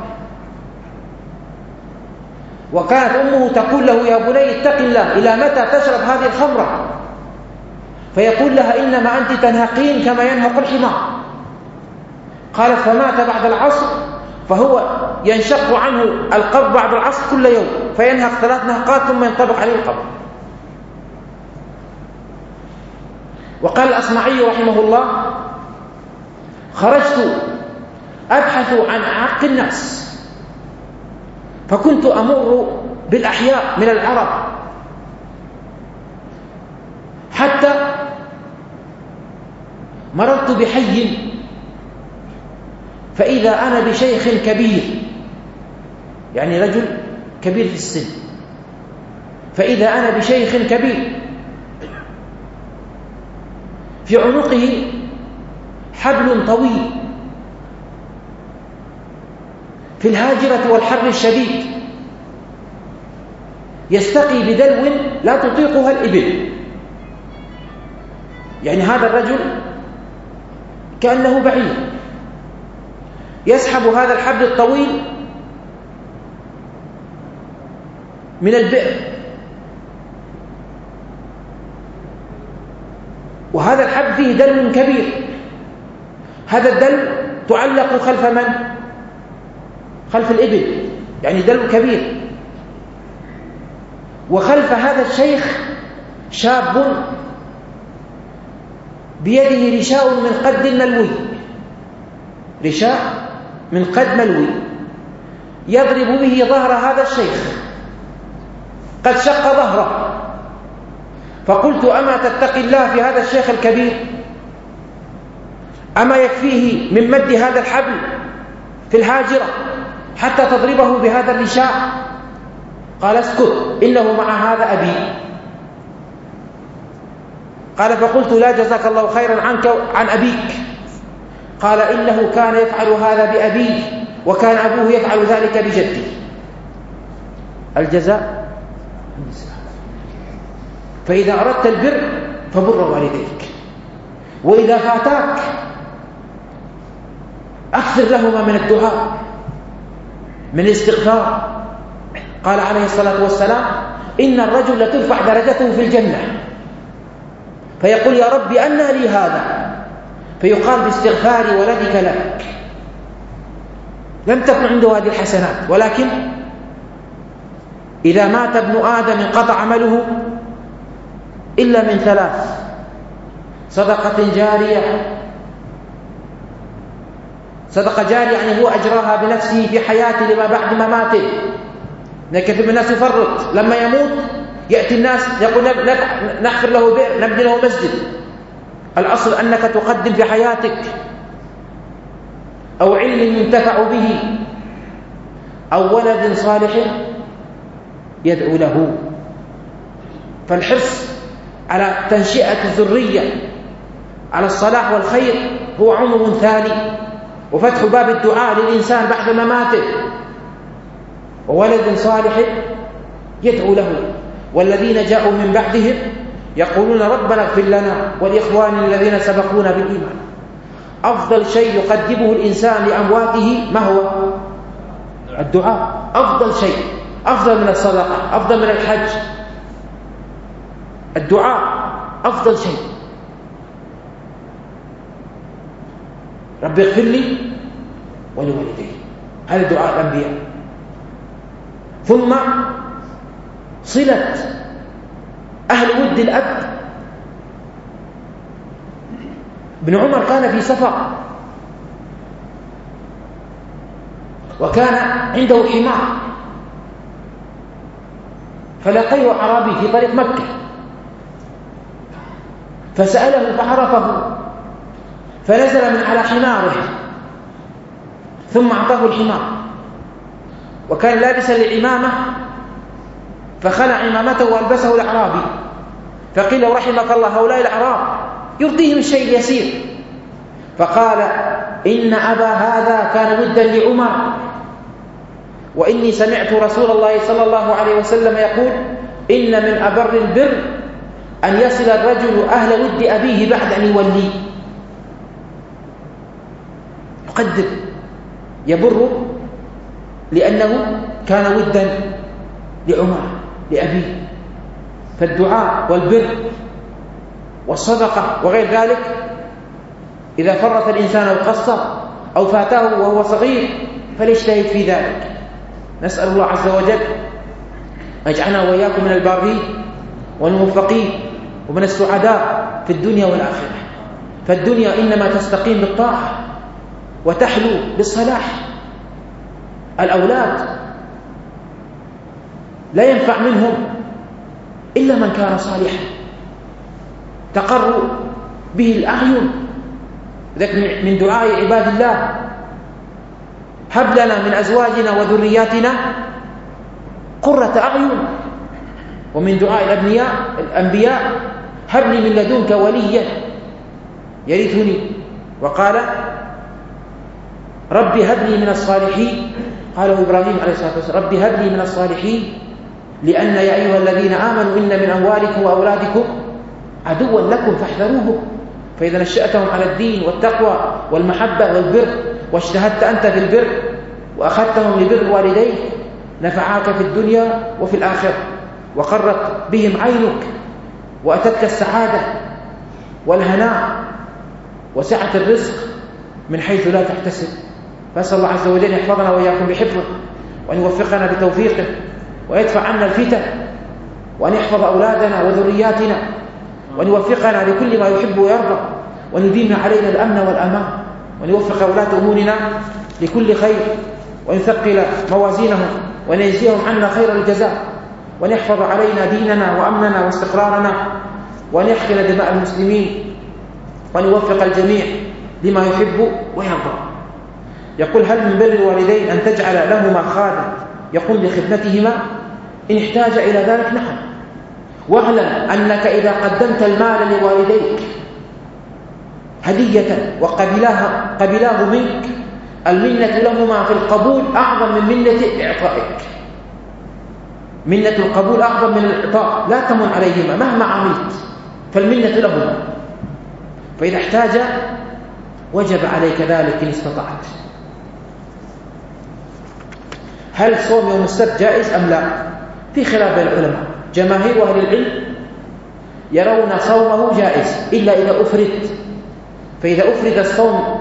وكانت أمه تقول له: يا بني اتق الله، إلى متى تشرب هذه الخمرة؟ فيقول لها: إنما أنت تنهقين كما ينهق الحمار. قالت: فمات بعد العصر، فهو ينشق عنه القبر بعد العصر كل يوم، فينهق 3 نهقات ثم ينطبق عليه القبر. وقال الأصمعي رحمه الله: خرجت أبحث عن أعق الناس، فكنت أمر بالأحياء من العرب، حتى مررت بحي فإذا أنا بشيخ كبير، يعني رجل كبير في السن، فإذا أنا بشيخ كبير في عنقه حبل طويل في الهاجرة والحر الشديد، يستقي بدلو لا تطيقها الإبل. يعني هذا الرجل كأنه بعيد، يسحب هذا الحبل الطويل من البئر، وهذا الحبل فيه دلو كبير. هذا الدلو تعلق خلف من؟ خلف الإبل، يعني دلو كبير. وخلف هذا الشيخ شاب بيده رشاء من قد ملوي، رشاء من قد ملوي، يضرب به ظهر هذا الشيخ، قد شق ظهره. فقلت: أما تتقي الله في هذا الشيخ الكبير؟ أما يكفيه من مد هذا الحبل في الهاجرة حتى تضربه بهذا الرشاء؟ قال: اسكت، إنه مع هذا أبي. قال: فقلت: لا جزاك الله خيرا عنك عن أبيك. قال: إنه كان يفعل هذا بأبيه، وكان أبوه يفعل ذلك بجده. الجزاء. فإذا أردت البر فبر والديك، وإذا فاتاك أكثر لهما من الدعاء، من الاستغفار. قال عليه الصلاة والسلام: إن الرجل لترفع درجته في الجنة، فيقول: يا رب أنى لي هذا؟ فيقال: باستغفار ولدك لك. لم تكن عنده هذه الحسنات، ولكن إذا مات ابن آدم انقطع عمله إلا من 3: صدقة جارية. صدقة جارية يعني هو أجراها بنفسه في حياته لما بعد مماته. كثير من الناس يفرط، لما يموت يأتي الناس يقول: نحفر له بئر، نبني له مسجد. الأصل أنك تقدم في حياتك أو علم ينتفع به أو ولد صالح يدعو له. فالحرص على تنشئة الذرية على الصلاح والخير هو عمر ثاني، وفتح باب الدعاء للإنسان بعد مماته، وولد صالح يدعو له. والذين جاءوا من بعدهم يقولون ربنا اغفر لنا ولإخواننا الذين سبقونا بالإيمان. أفضل شيء يقدمه الإنسان لأمواته ما هو؟ الدعاء. أفضل شيء، أفضل من الصدقة، أفضل من الحج. الدعاء أفضل شيء. رب اغفر لي ولوالدي، هذا دعاء الأنبياء. ثم صلة أهل ود الأب. ابن عمر كان في سفر وكان عنده حمار، فلقيه أعرابي في طريق مكة فسأله فعرفه فنزل من على حماره ثم أعطاه الحمار، وكان لابسا للعمامة فخلع عمامته وألبسه الأعرابي، فقيل رحمك الله هؤلاء الأعراب يرضيهم الشيء اليسير، فقال إن أبا هذا كان ودا لعمر، وإني سمعت رسول الله صلى الله عليه وسلم يقول إن من أبر البر أن يصل الرجل أهل ود أبيه بعد أن يوليه. يقدر يبر لأنه كان ودا لعمر لأبيه. فالدعاء والبر والصدقة وغير ذلك إذا فرط الإنسان أو قصر أو فاته وهو صغير فليجتهد في ذلك. نسأل الله عز وجل أجعلنا وإياكم من البارين والموفقين ومن السعداء في الدنيا والآخرة. فالدنيا إنما تستقيم بالطاعة وتحلو بالصلاح. الأولاد لا ينفع منهم إلا من كان صالحا تقر به الأعين. ذلك من دعاء عباد الله هب لنا من أزواجنا وذرياتنا قرة أعين. ومن دعاء الأنبياء هب لي من لدنك وليا يرثني. وقال ربي هب لي من الصالحين، قاله إبراهيم عليه الصلاة والسلام ربي هب لي من الصالحين لأن يا أيها الذين آمنوا إن من أموالكم وأولادكم عدوا لكم فاحذروه. فإذا نشأتهم على الدين والتقوى والمحبة والبر واجتهدت أنت في البر وأخذتهم لبر والديك نفعاك في الدنيا وفي الآخرة، وقرت بهم عينك وأتتك السعادة والهناء وسعة الرزق من حيث لا تحتسب. فأسأل الله عز وجل يحفظنا وإياكم بحفظه، وأن يوفقنا بتوفيقه، ويدفع عنا الفتن، وأن يحفظ أولادنا وذرياتنا، وأن يوفقنا لكل ما يحب ويرضى، وأن يديم علينا الأمن والأمان، وأن يوفق ولاة أمورنا لكل خير، وأن يثقل موازينهم، وأن يجزيهم عنا خير الجزاء، وأن يحفظ علينا ديننا وأمننا واستقرارنا، وأن يحقن دماء المسلمين، وأن يوفق الجميع لما يحب ويرضى. يقول هل من بر الوالدين أن تجعل لهما خادم يقوم بخدمتهما؟ إن احتاج إلى ذلك نعم. واعلم أنك إذا قدمت المال لوالديك هدية وقبلاه منك المنة لهما في القبول أعظم من منة إعطائك. منة القبول أعظم من الإعطاء، لا تمن عليهما مهما عملت، فالمنة لهما. فإذا احتاج وجب عليك ذلك إن استطعت. هل صوم يوم السبت جائز أم لا؟ في خلاف بين العلماء. جماهير أهل العلم يرون صومه جائز إلا إذا أفرد. فإذا أفرد الصوم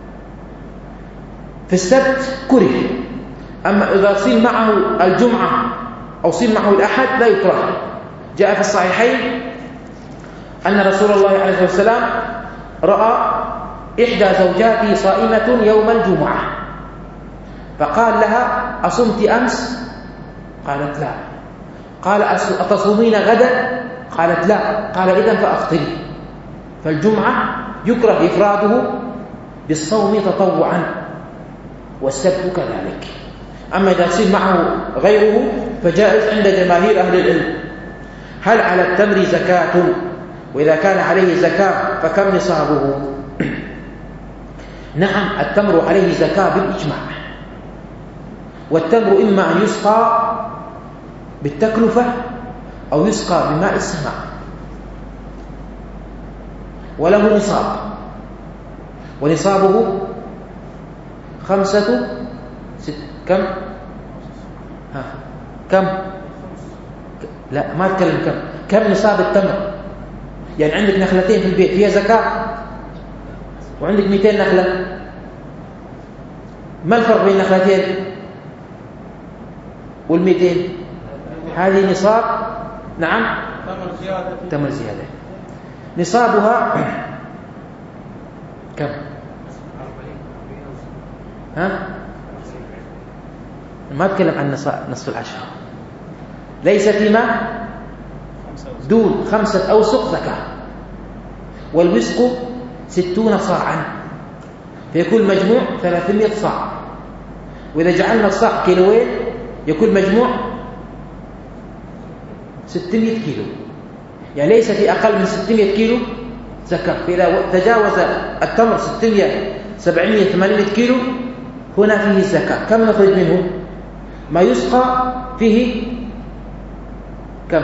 في السبت كره. أما إذا صيم معه الجمعة أو صيم معه الأحد لا يكره. جاء في الصحيحين أن رسول الله عليه الصلاة والسلام رأى إحدى زوجاته صائمة يوم الجمعة فقال لها أصمت أمس؟ قالت لا. قال أتصومين غدا؟ قالت لا. قال إذن فأفطري. فالجمعة يكره إفراده بالصوم تطوعا، والسبت كذلك. أما إذا تصير معه غيره فجائز عند جماهير أهل العلم. هل على التمر زكاة؟ وإذا كان عليه زكاة فكم نصابه؟ نعم، التمر عليه زكاة بالإجماع. والتمر إما أن يسقى بالتكلفة أو يسقى بماء السماء، وله نصاب، ونصابه كم؟ لا، ما أتكلم كم نصاب التمر. يعني عندك نخلتين في البيت فيها زكاة، وعندك 200 نخلة، ما الفرق بين النخلتين وال200؟ هذه نصاب. نعم، تمر زيادة. نصابها كم؟ ما أتكلم عن نصف العشر. ليس فيما دون 5 أوسق زكاة، والوسق 60 صاعا، فيكون مجموع 300 صاع. وإذا جعلنا الصاع كيلوين يكون مجموع 600 كيلو، يعني ليس في أقل من 600 كيلو زكاة. فإذا تجاوز التمر 600 700 800 كيلو هنا فيه الزكاة. كم نخرج منه؟ ما يسقى فيه كم؟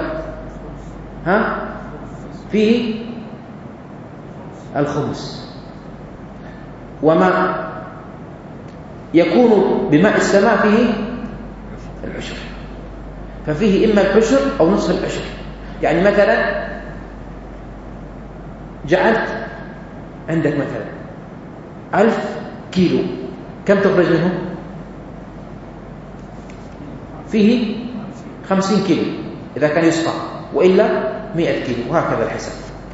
فيه الخمس. وما يكون بماء السماء فيه العشر، ففيه إما العشر أو نصف العشر. يعني مثلا جعلت عندك مثلا 1000 كيلو، كم تخرج منه؟ فيه 50 كيلو إذا كان يسقى، وإلا 100 كيلو، وهكذا الحساب.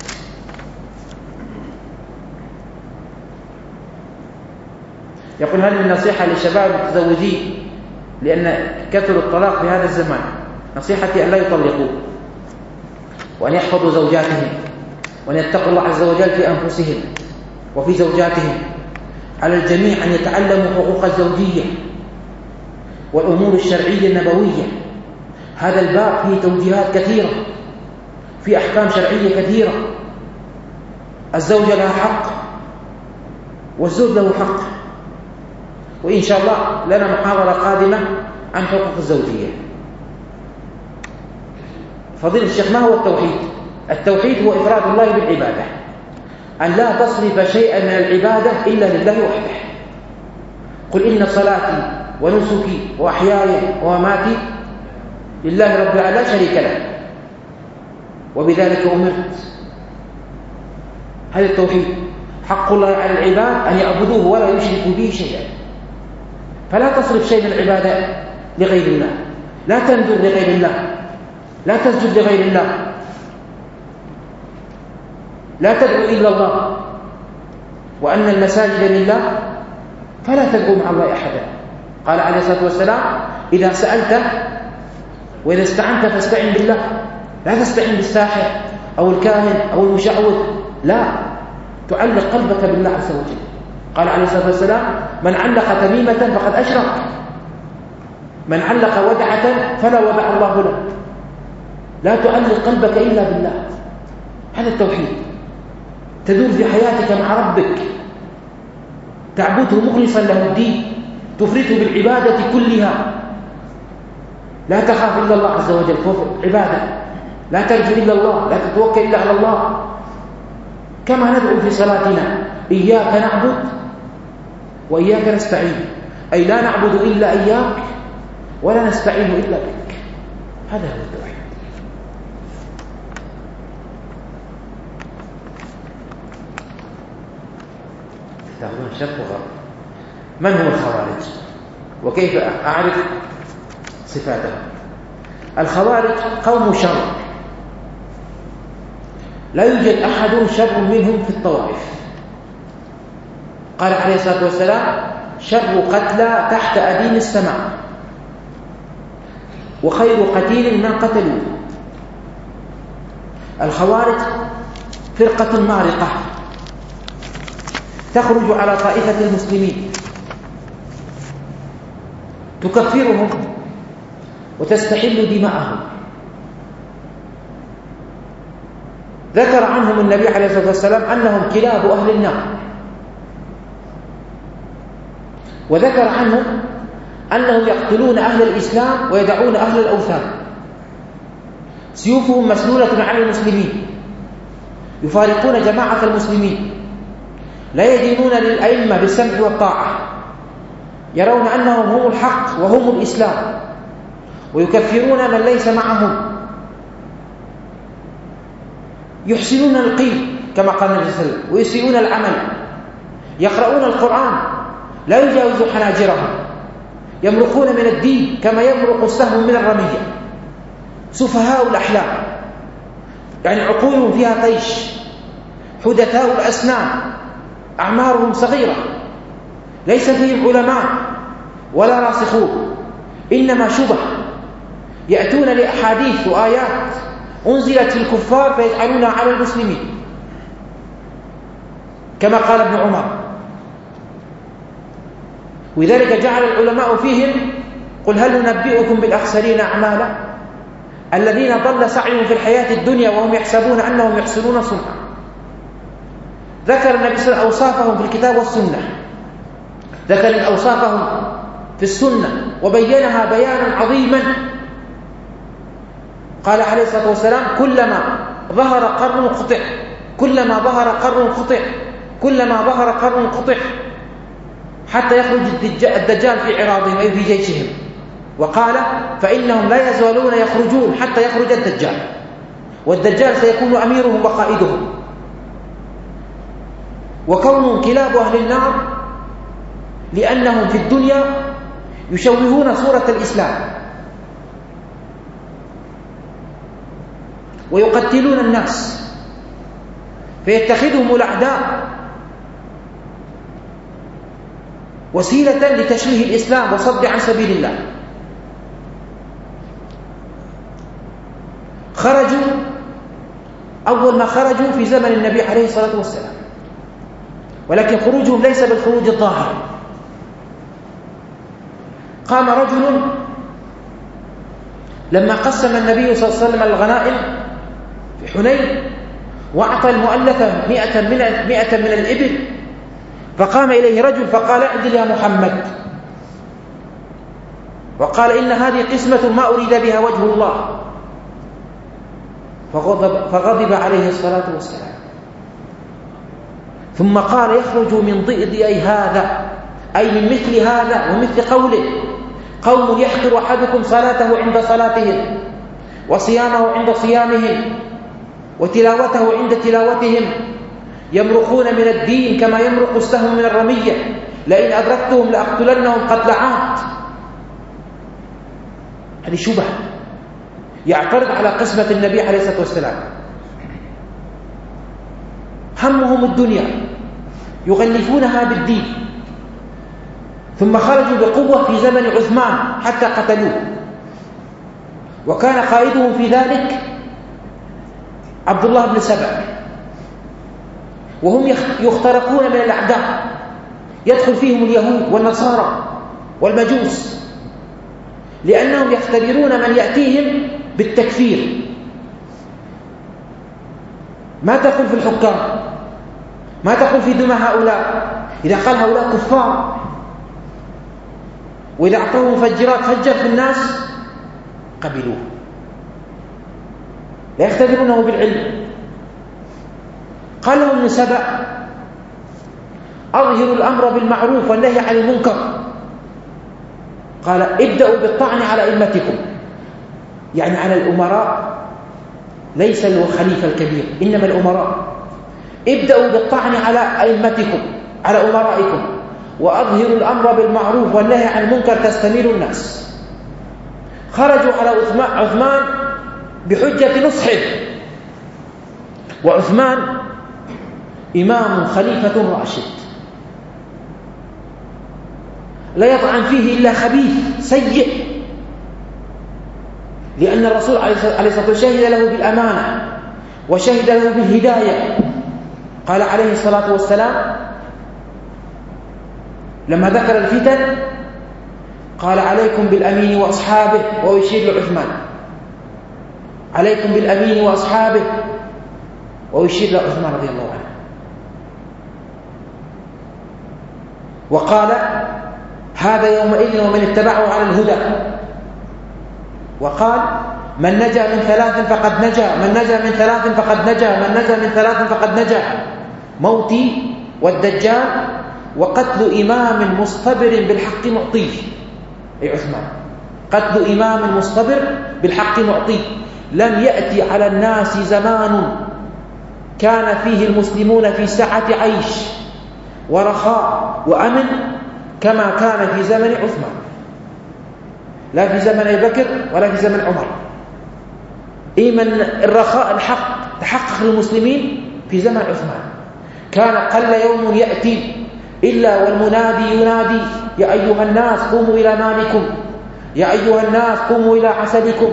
يقول: هل من نصيحة للشباب المتزوجين، لأن كثر الطلاق في هذا الزمان؟ نصيحتي أن لا يطلقوا، وأن يحفظوا زوجاتهم، وأن يتقوا الله عز وجل في أنفسهم وفي زوجاتهم. على الجميع أن يتعلموا حقوق الزوجية والأمور الشرعية النبوية. هذا الباب فيه توجيهات كثيرة، فيه أحكام شرعية كثيرة. الزوجة لها حق والزوج له حق، وإن شاء الله لنا محاضرة قادمة عن حقوق الزوجية. فضيلة الشيخ، ما هو التوحيد؟ التوحيد هو إفراد الله بالعبادة، أن لا تصرف شيئا من العبادة إلا لله وحده. قل إن صلاتي ونسكي وأحياي ومماتي لله رب العالمين لا شريك له وبذلك أمرت. هذا التوحيد. حق الله على العباد أن يعبدوه ولا يشركوا به شيئا. فلا تصرف شيء من العبادة لغير الله، لا تنذر لغير الله، لا تسجد لغير الله، لا تدعو إلا الله. وأن المساجد لله فلا تدعو مع الله أحدا. قال عليه الصلاة والسلام: إذا سألت وإذا استعنت فاستعن بالله، لا تستعن بالساحر أو الكاهن أو المشعوذ، لا، تعلق قلبك بالله عز وجل. قال عليه الصلاة والسلام: من علق تميمة فقد أشرك، من علق ودعة فلا ودع الله له. لا تعلق قلبك إلا بالله. هذا التوحيد. تدور في حياتك مع ربك، تعبده مخلصا له الدين، تفرده بالعبادة كلها، لا تخاف إلا الله عز وجل في عبادة، لا ترجو إلا الله، لا تتوكل إلا على الله. كما ندعو في صلاتنا: إياك نعبد وإياك نستعين، أي لا نعبد إلا إياك ولا نستعين إلا بك. هذا هو التوحيد. تأخذون شرط وغرب. من هو الخوارج وكيف أعرف صفاتهم؟ الخوارج قوم شر، لا يوجد أحد شر منهم في الطوائف. قال عليه الصلاة والسلام: شر قتلى تحت أديم السماء، وخير قتيل من قتلوه. الخوارج فرقة مارقة تخرج على طائفة المسلمين تكفرهم وتستحل دماءهم. ذكر عنهم النبي عليه الصلاة والسلام أنهم كلاب أهل النار، وذكر عنهم أنهم يقتلون أهل الإسلام ويدعون أهل الأوثان، سيوفهم مسلولة على المسلمين، يفارقون جماعة المسلمين، لا يدينون للأئمة بالسمع والطاعة، يرون أنهم هم الحق وهم الإسلام، ويكفرون من ليس معهم، يحسنون القيل كما قال النبي صلى الله عليه وسلم ويسيئون العمل، يقرؤون القرآن لا يجاوز حناجرهم، يمرقون من الدين كما يمرق السهم من الرمية، سفهاء الأحلام، يعني عقولهم فيها طيش، حدثاء الأسنان، أعمارهم صغيرة، ليس فيهم علماء ولا راسخون، إنما شبه، يأتون لأحاديث وآيات أنزلت في الكفار فيجعلونها على المسلمين كما قال ابن عمر. ولذلك جعل العلماء فيهم قل هل ننبئكم بالأخسرين أعمالا الذين ضل سعيهم في الحياة الدنيا وهم يحسبون أنهم يحسنون صنعا. ذكر النبي صلى الله عليه وسلم أوصافهم في الكتاب والسنة، ذكر أوصافهم في السنة وبينها بيانا عظيما. قال عليه الصلاة والسلام كلما ظهر قرن قطع، كلما ظهر قرن قطع، كلما ظهر قرن قطع، حتى يخرج الدجال في عراضهم أي في جيشهم. وقال فإنهم لا يزالون يخرجون حتى يخرج الدجال، والدجال سيكون أميرهم وقائدهم. وكونهم كلاب أهل النار لأنهم في الدنيا يشوهون صورة الإسلام ويقتلون الناس، فيتخذهم الأعداء وسيلة لتشويه الإسلام وصد عن سبيل الله. خرجوا أول ما خرجوا في زمن النبي عليه الصلاة والسلام، ولكن خروجهم ليس بالخروج الظاهر. قام رجل لما قسم النبي صلى الله عليه وسلم الغنائم في حنين وأعطى المؤلفة 100 من الإبل، فقام إليه رجل فقال اعدل يا محمد، وقال إن هذه قسمة ما أريد بها وجه الله، فغضب عليه الصلاة والسلام. ثم قال يخرج من ضئضئي هذا، أي من مثل هذا ومثل قوله قوم يحقر أحدكم صلاته عند صلاتهم وصيامه عند صيامهم وتلاوته عند تلاوتهم، يمرقون من الدين كما يمرق السهم من الرمية، لئن أدركتهم لأقتلنهم قتل عاد. هذه شبهة يعترض على قسمة النبي عليه الصلاة والسلام. همهم الدنيا يغلفونها بالدين. ثم خرجوا بقوة في زمن عثمان حتى قتلوه، وكان قائدهم في ذلك عبد الله بن سبع، وهم يخترقون من الأعداء، يدخل فيهم اليهود والنصارى والمجوس، لأنهم يختبرون من يأتيهم بالتكفير. ما تقول في الحكام، ما تقول في دماء هؤلاء، إذا قال هؤلاء كفار، وإذا أعطوه مفجرات فجر في الناس قبلوه، لا يختبرونه بالعلم. قال لهم ابن سبع أظهروا الأمر بالمعروف والنهي عن المنكر. قال ابدأوا بالطعن على أئمتكم، يعني على الأمراء، ليس الخليفة الكبير إنما الأمراء. ابدأوا بالطعن على أئمتكم، على أمرائكم، وأظهروا الأمر بالمعروف والنهي عن المنكر تستميل الناس. خرجوا على عثمان بحجة نصحه، وعثمان إمام خليفة راشد لا يطعن فيه إلا خبيث سيء، لأن الرسول عليه الصلاة والسلام شهد له بالأمانة وشهد له بالهداية قال عليه الصلاة والسلام لما ذكر الفتن قال عليكم بالأمين وأصحابه، ويشير لعثمان، عليكم بالأمين وأصحابه، ويشير لعثمان رضي الله عنه. وقال هذا يومئذ ومن اتبعه على الهدى. وقال من نجا من ثلاث فقد نجا، من نجا من ثلاث فقد نجا، من نجا من ثلاث فقد نجا: موتي والدجال وقتل إمام مصطبر بالحق معطيه. أي عثمان، قتل إمام مصطبر بالحق معطيه. لم يأتي على الناس زمان كان فيه المسلمون في سعة عيش ورخاء وأمن كما كان في زمن عثمان، لا في زمن أبي بكر ولا في زمن عمر. من الرخاء الحق تحقق للمسلمين في زمن عثمان. كان قل يوم يأتي إلا والمنادي ينادي: يا أيها الناس قوموا إلى مالكم، يا أيها الناس قوموا إلى عسلكم.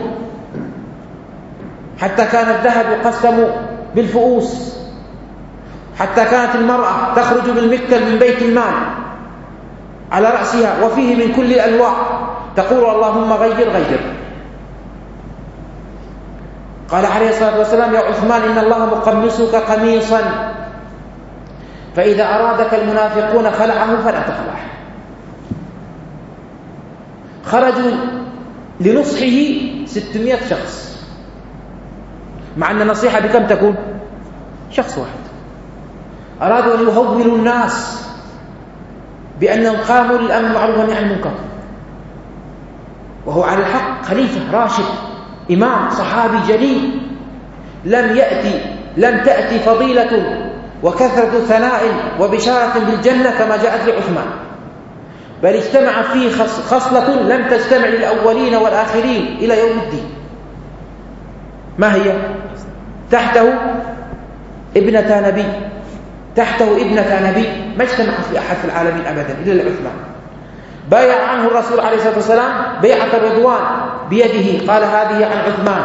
حتى كان الذهب يقسم بالفؤوس، حتى كانت المرأة تخرج بالمكتل من بيت المال على رأسها وفيه من كل الألواح تقول اللهم غير غير. قال عليه الصلاة والسلام: يا عثمان إن الله مقمصك قميصا، فإذا أرادك المنافقون خلعه فلا تخلعه. خرجوا لنصحه 600 شخص، مع أن النصيحة بكم تكون؟ شخص واحد. أرادوا أن يهولوا الناس بأنهم قاموا للأمر بالمعروف والنهي عن المنكر، وهو على الحق، خليفة راشد، إمام، صحابي جليل. لم تأتي فضيلة وكثرة ثناء وبشارة بالجنة كما جاءت لعثمان، بل اجتمع فيه خصلة لم تجتمع للأولين والآخرين إلى يوم الدين. ما هي؟ تحته ابنة نبي، تحته ابنة نبي، ما اجتمعت في أحد في العالمين أبدا إلا لعثمان. بايع عنه الرسول عليه الصلاة والسلام بيعة الرضوان بيده، قال هذه عن عثمان.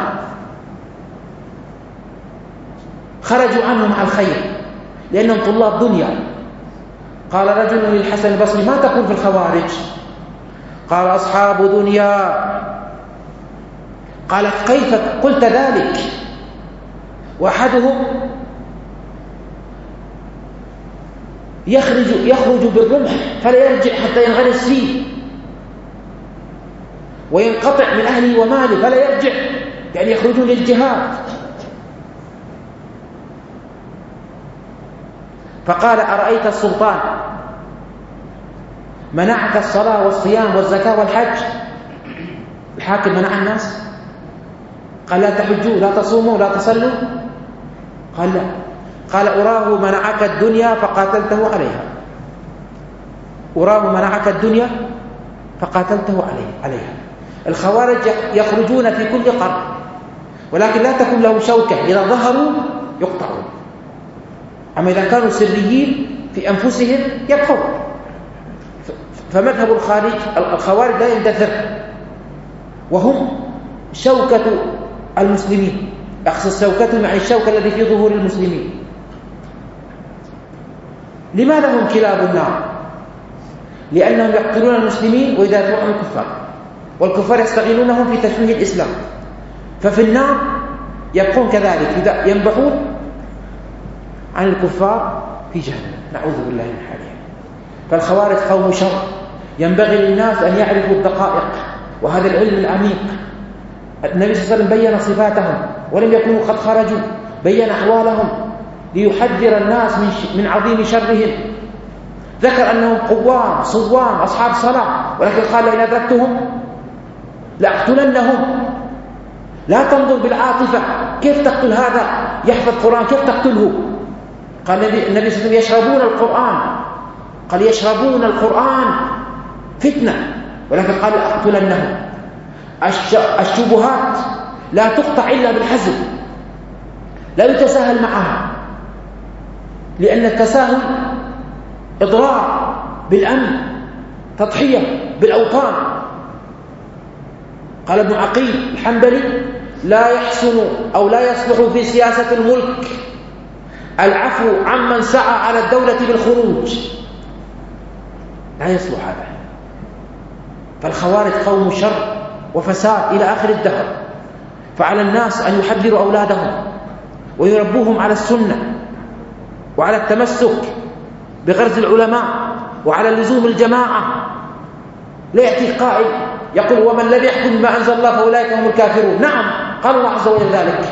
خرجوا عنه مع الخير لأنهم طلاب دنيا. قال رجل للحسن البصري: ما تقول في الخوارج؟ قال: أصحاب دنيا. قالت: كيف قلت ذلك؟ وأحدهم يخرج بالرمح فلا يرجع حتى ينغرس فيه، وينقطع من أهله وماله فلا يرجع، يعني يخرجون للجهاد. فقال: أرأيت السلطان منعك الصلاة والصيام والزكاة والحج؟ الحاكم منع الناس، قال: لا تحجوا، لا تصوموا، لا تصلوا. قال: لا. قال: أراه منعك الدنيا فقاتلته عليها، أراه منعك الدنيا فقاتلته عليها. الخوارج يخرجون في كل قرن، ولكن لا تكون لهم شوكة، إذا ظهروا يقطعون. أما إذا كانوا سريين في أنفسهم يبقون. فمذهب الخوارج لا يندثر، وهم شوكة المسلمين، أخص شوكتهم عن الشوكة الذي في ظهور المسلمين. لماذا هم كلاب النار؟ لأنهم يقتلون المسلمين ويدافعون عن الكفار، والكفار يستغلونهم في تشويه الإسلام، ففي النار يبقون كذلك ينبحون عن الكفار في جهنم، نعوذ بالله من حالهم. فالخوارج قوم شر، ينبغي للناس أن يعرفوا الدقائق وهذا العلم العميق. النبي صلى الله عليه وسلم بيّن صفاتهم ولم يكونوا قد خرجوا، بيّن أحوالهم ليحذر الناس من عظيم شرهم. ذكر أنهم قوام صوام أصحاب صلاة، ولكن قال: لئن أدركتهم لأقتلنهم. لا تنظر بالعاطفة، كيف تقتل هذا يحفظ القرآن، كيف تقتله؟ قال النبي صلى الله عليه وسلم: يشربون القرآن. قال: يشربون القرآن فتنة، ولكن قال: لأقتلنهم. الشبهات لا تقطع إلا بالحزم، لا يتساهل معها، لأن التساهل إضرار بالأمن، تضحية بالأوطان. قال ابن عقيل الحنبلي: لا يحسن أو لا يصلح في سياسة الملك العفو عمن سعى على الدولة بالخروج، لا يصلح هذا. فالخوارج قوم شر وفساد إلى آخر الدهر، فعلى الناس أن يحذروا أولادهم ويربوهم على السنة وعلى التمسك بغرز العلماء وعلى لزوم الجماعة. لا يأتي قائل يقول ومن لم يحكم بما أنزل الله فأولئك هم الكافرون. نعم، قال الله عز وجل ذلك،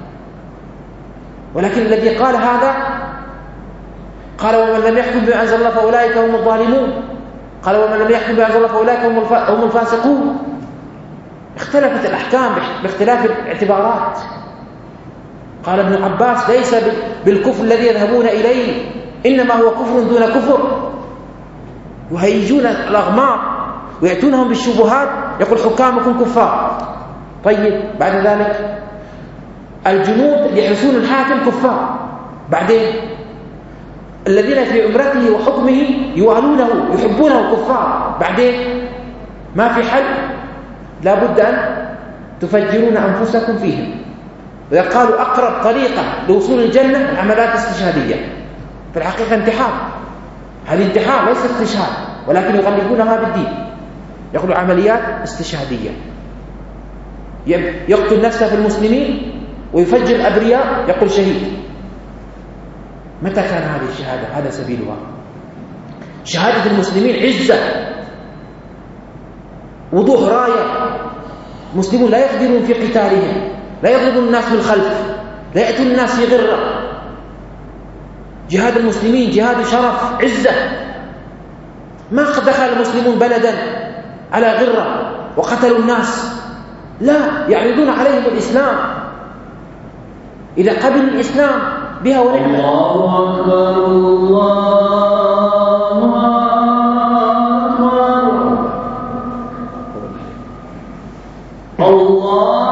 ولكن الذي قال هذا قال ومن لم يحكم بما أنزل الله فأولئك هم الظالمون، قال ومن لم يحكم بما أنزل الله فأولئك هم الفاسقون. اختلفت الأحكام باختلاف الاعتبارات. قال ابن عباس ليس بالكفر الذي يذهبون إليه، إنما هو كفر دون كفر. يهيجون الأغمار ويأتونهم بالشبهات، يقول حكامكم كفار. طيب بعد ذلك الجنود اللي يحرسون الحاكم كفار، بعدين الذين في عمرته وحكمه يوالونه يحبونه كفار، بعدين ما في حل، لا بد أن تفجرون أنفسكم فيهم. ويقالوا أقرب طريقة لوصول الجنة العمليات الاستشهادية. في الحقيقة انتحار، هذه انتحار ليس استشهاد، ولكن يغلبونها بالدين، يقولوا عمليات استشهادية. يقتل نفسه في المسلمين ويفجر الأبرياء، يقول شهيد. متى كان هذه الشهادة؟ هذا سبيلها. شهادة المسلمين عزة، وضوح راية. مسلمون لا يقدرون في قتالهم، لا يضربون الناس من الخلف، لا يأتون الناس في غرة. جهاد المسلمين جهاد شرف عزة. ما دخل المسلمون بلدا على غرة وقتلوا الناس، لا، يعرضون عليهم الإسلام. إذا قبلوا الإسلام بها ونعمة. الله أكبر الله أكبر الله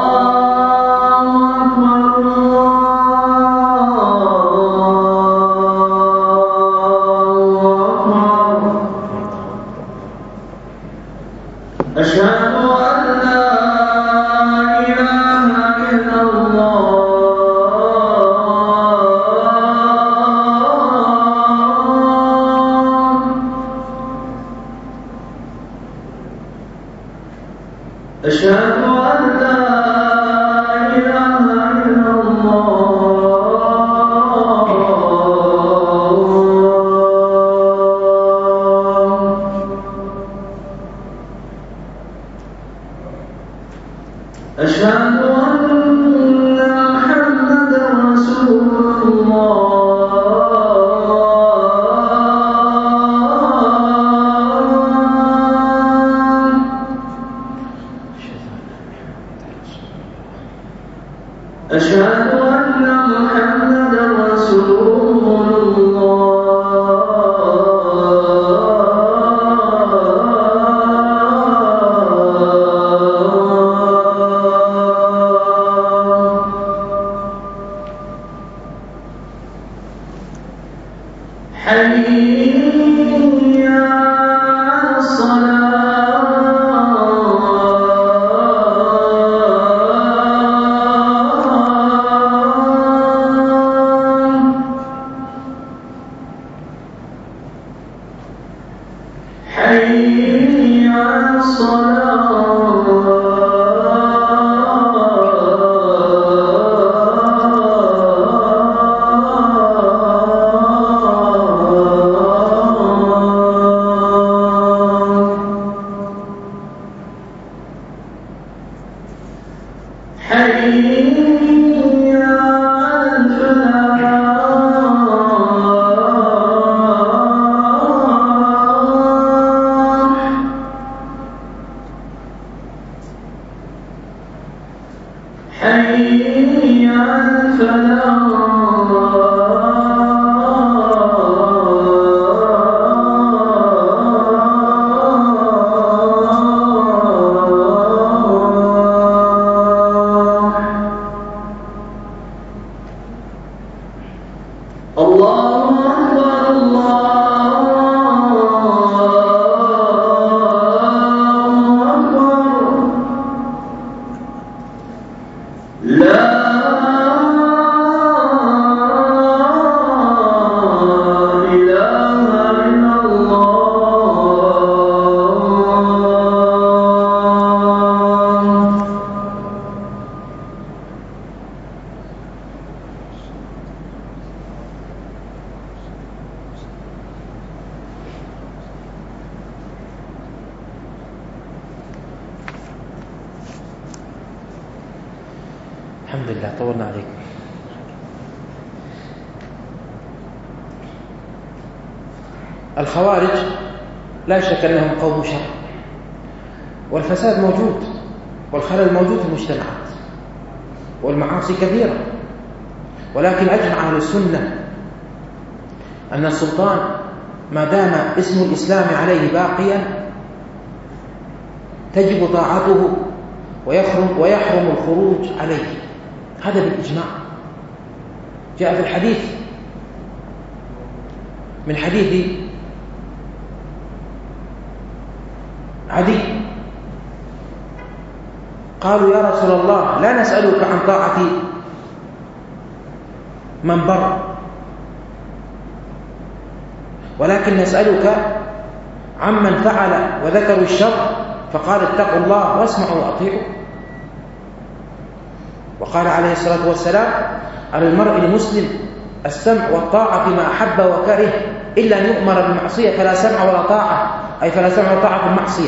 الحمد لله طولنا عليكم. الخوارج لا شك أنهم قوم شر، والفساد موجود والخلل موجود في المجتمعات والمعاصي كثيرة، ولكن أجمع أهل السنة أن السلطان ما دام اسم الإسلام عليه باقيا تجب طاعته ويحرم الخروج عليه، هذا بالإجماع. جاء في الحديث من حديث عدي قالوا يا رسول الله لا نسألك عن طاعة من بر، ولكن نسألك عمن فعل وذكروا الشر، فقال اتقوا الله واسمعوا وأطيعوا. وقال عليه الصلاة والسلام على المرء المسلم السمع والطاعة فيما أحب وكره إلا أن يؤمر بالمعصية فلا سمع ولا طاعة، أي فلا سمع ولا طاعة في المعصية.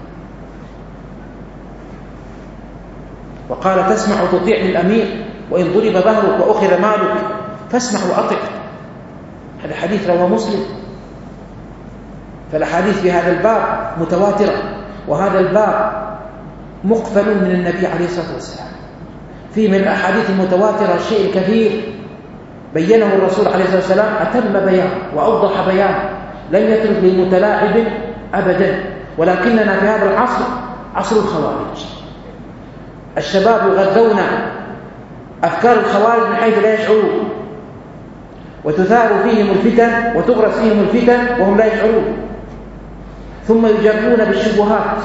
وقال تسمع وتطيع للأمير وإن ضرب ظهرك وأخذ مالك فاسمع وأطع. هذا حديث رواه مسلم. فالأحاديث في هذا الباب متواترة، وهذا الباب مقفل من النبي عليه الصلاة والسلام. فيه من الأحاديث المتواترة الشيء الكثير بينه الرسول عليه الصلاة والسلام أتم بيان وأوضح بيان، لم يترك للمتلاعب أبدا. ولكننا في هذا العصر عصر الخوارج، الشباب يغذون أفكار الخوارج من حيث لا يشعرون، وتثار فيهم الفتن وتغرس فيهم الفتن وهم لا يشعرون، ثم يجرون بالشبهات،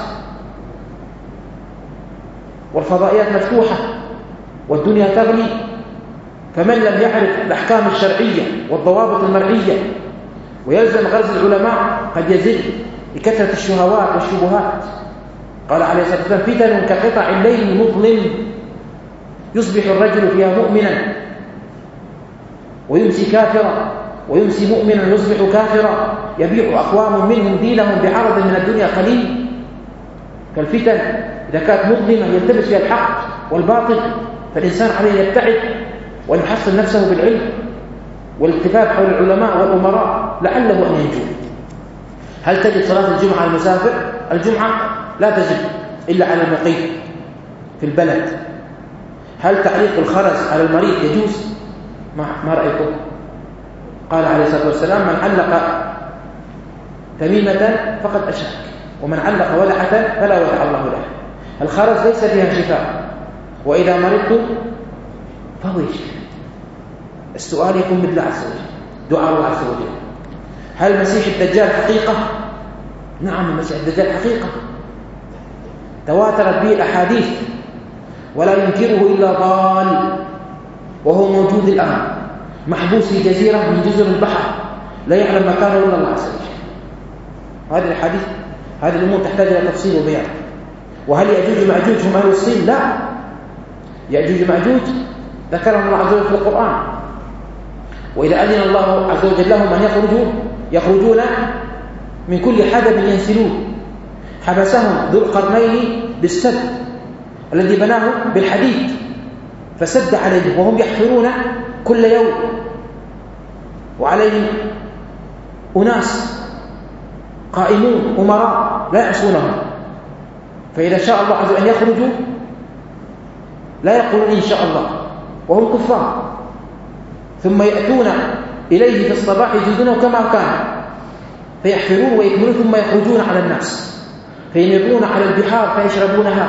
والفضائيات مفتوحة والدنيا تغلي. فمن لم يعرف الأحكام الشرعية والضوابط المرعية ويلزم غرز العلماء قد يزل لكثرة الشهوات والشبهات. قال عليه الصلاة والسلام فتن كقطع الليل المظلم يصبح الرجل فيها مؤمنا ويمسي كافرا، ويمسي مؤمنا ويصبح كافرا، يبيع أقوام منهم دينهم بعرض من الدنيا قليل. فالفتن إذا كانت مظلمة يلتبس فيها الحق والباطل، فالإنسان عليه يبتعد ويحصن نفسه بالعلم والالتفاف حول العلماء والأمراء لعله أن ينجو. هل تجد صلاة الجمعة على المسافر؟ الجمعة لا تجب إلا على المقيم في البلد. هل تعليق الخرز على المريض يجوز؟ ما رأيكم؟ قال عليه الصلاة والسلام من علق تميمة فقد أشرك، ومن علق ودعة فلا ودع الله له. الخرز ليس فيها شفاء، وإذا مرضت فهو يشفي. السؤال يكون بالله عز وجل، دعاء الله عز وجل. هل مسيح الدجال حقيقة؟ نعم المسيح الدجال حقيقة، تواترت به الأحاديث ولا ينكره إلا ضال، وهو موجود الآن محبوس في جزيرة من جزر البحر لا يعلم مكانه إلا الله عز وجل. هذه الحديث، هذه الأمور تحتاج إلى تفصيل وبيان. وهل يأجوج ومأجوج هم أهل الصين؟ لا، يأجوج ومأجوج ذكرهم الله عز وجل في القرآن. وإذا أذن الله عز وجل لهم أن يخرجون من كل حدب ينسلون، حبسهم ذو القرنين بالسد الذي بناه بالحديد فسد عليهم، وهم يحفرون كل يوم، وعليهم أناس قائمون أمراء لا يعصونهم. فإذا شاء الله عز وجل أن يخرجوا لا يقولون إن شاء الله وهم كفار، ثم يأتون إليه في الصباح يجدونه كما كان فيحفرون ويكملون، ثم يخرجون على الناس فيمرون على البحار فيشربونها،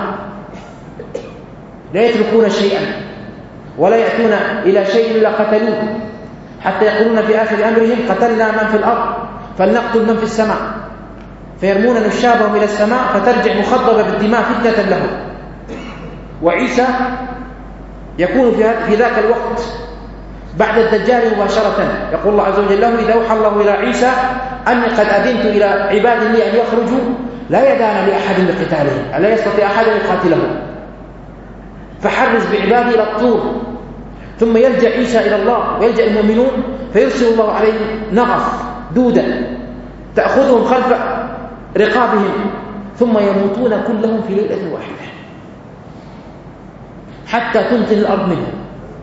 لا يتركون شيئا ولا يأتون إلى شيء إلا قتلوه، حتى يقولون في آخر أمرهم قتلنا من في الأرض فلنقتل من في السماء، فيرمون نشابهم إلى السماء فترجع مخضبة بالدماء فتنة لهم. وعيسى يكون في ذاك الوقت بعد الدجال مباشرة، يقول الله عز وجل له إذا أوحى الله إلى عيسى أني قد أذنت إلى عبادي لي أن يخرجوا لا يدان لأحد لقتالهم، ألا يستطيع أحد أن يقاتلهم، فحرز بعبادي إلى الطور. ثم يلجأ عيسى إلى الله ويلجأ المؤمنون فيرسل الله عليهم نغف دودة تأخذهم خلف رقابهم، ثم يموتون كلهم في ليلة واحدة. حتى تنتن الأرض منهم،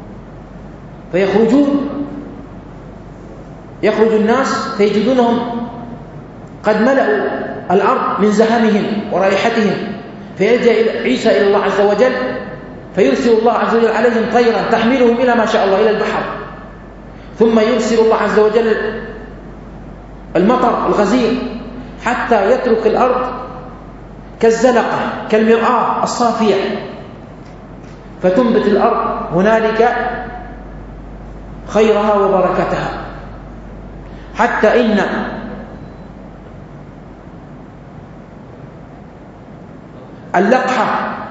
يخرج الناس فيجدونهم قد ملأوا الأرض من زهمهم ورائحتهم، فيلجأ عيسى إلى الله عز وجل فيرسل الله عز وجل عليهم طيرا تحملهم إلى ما شاء الله إلى البحر، ثم يرسل الله عز وجل المطر الغزير حتى يترك الأرض كالزلقة كالمرآة الصافية، فتنبت الأرض هنالك خيرها وبركتها، حتى إن اللقحة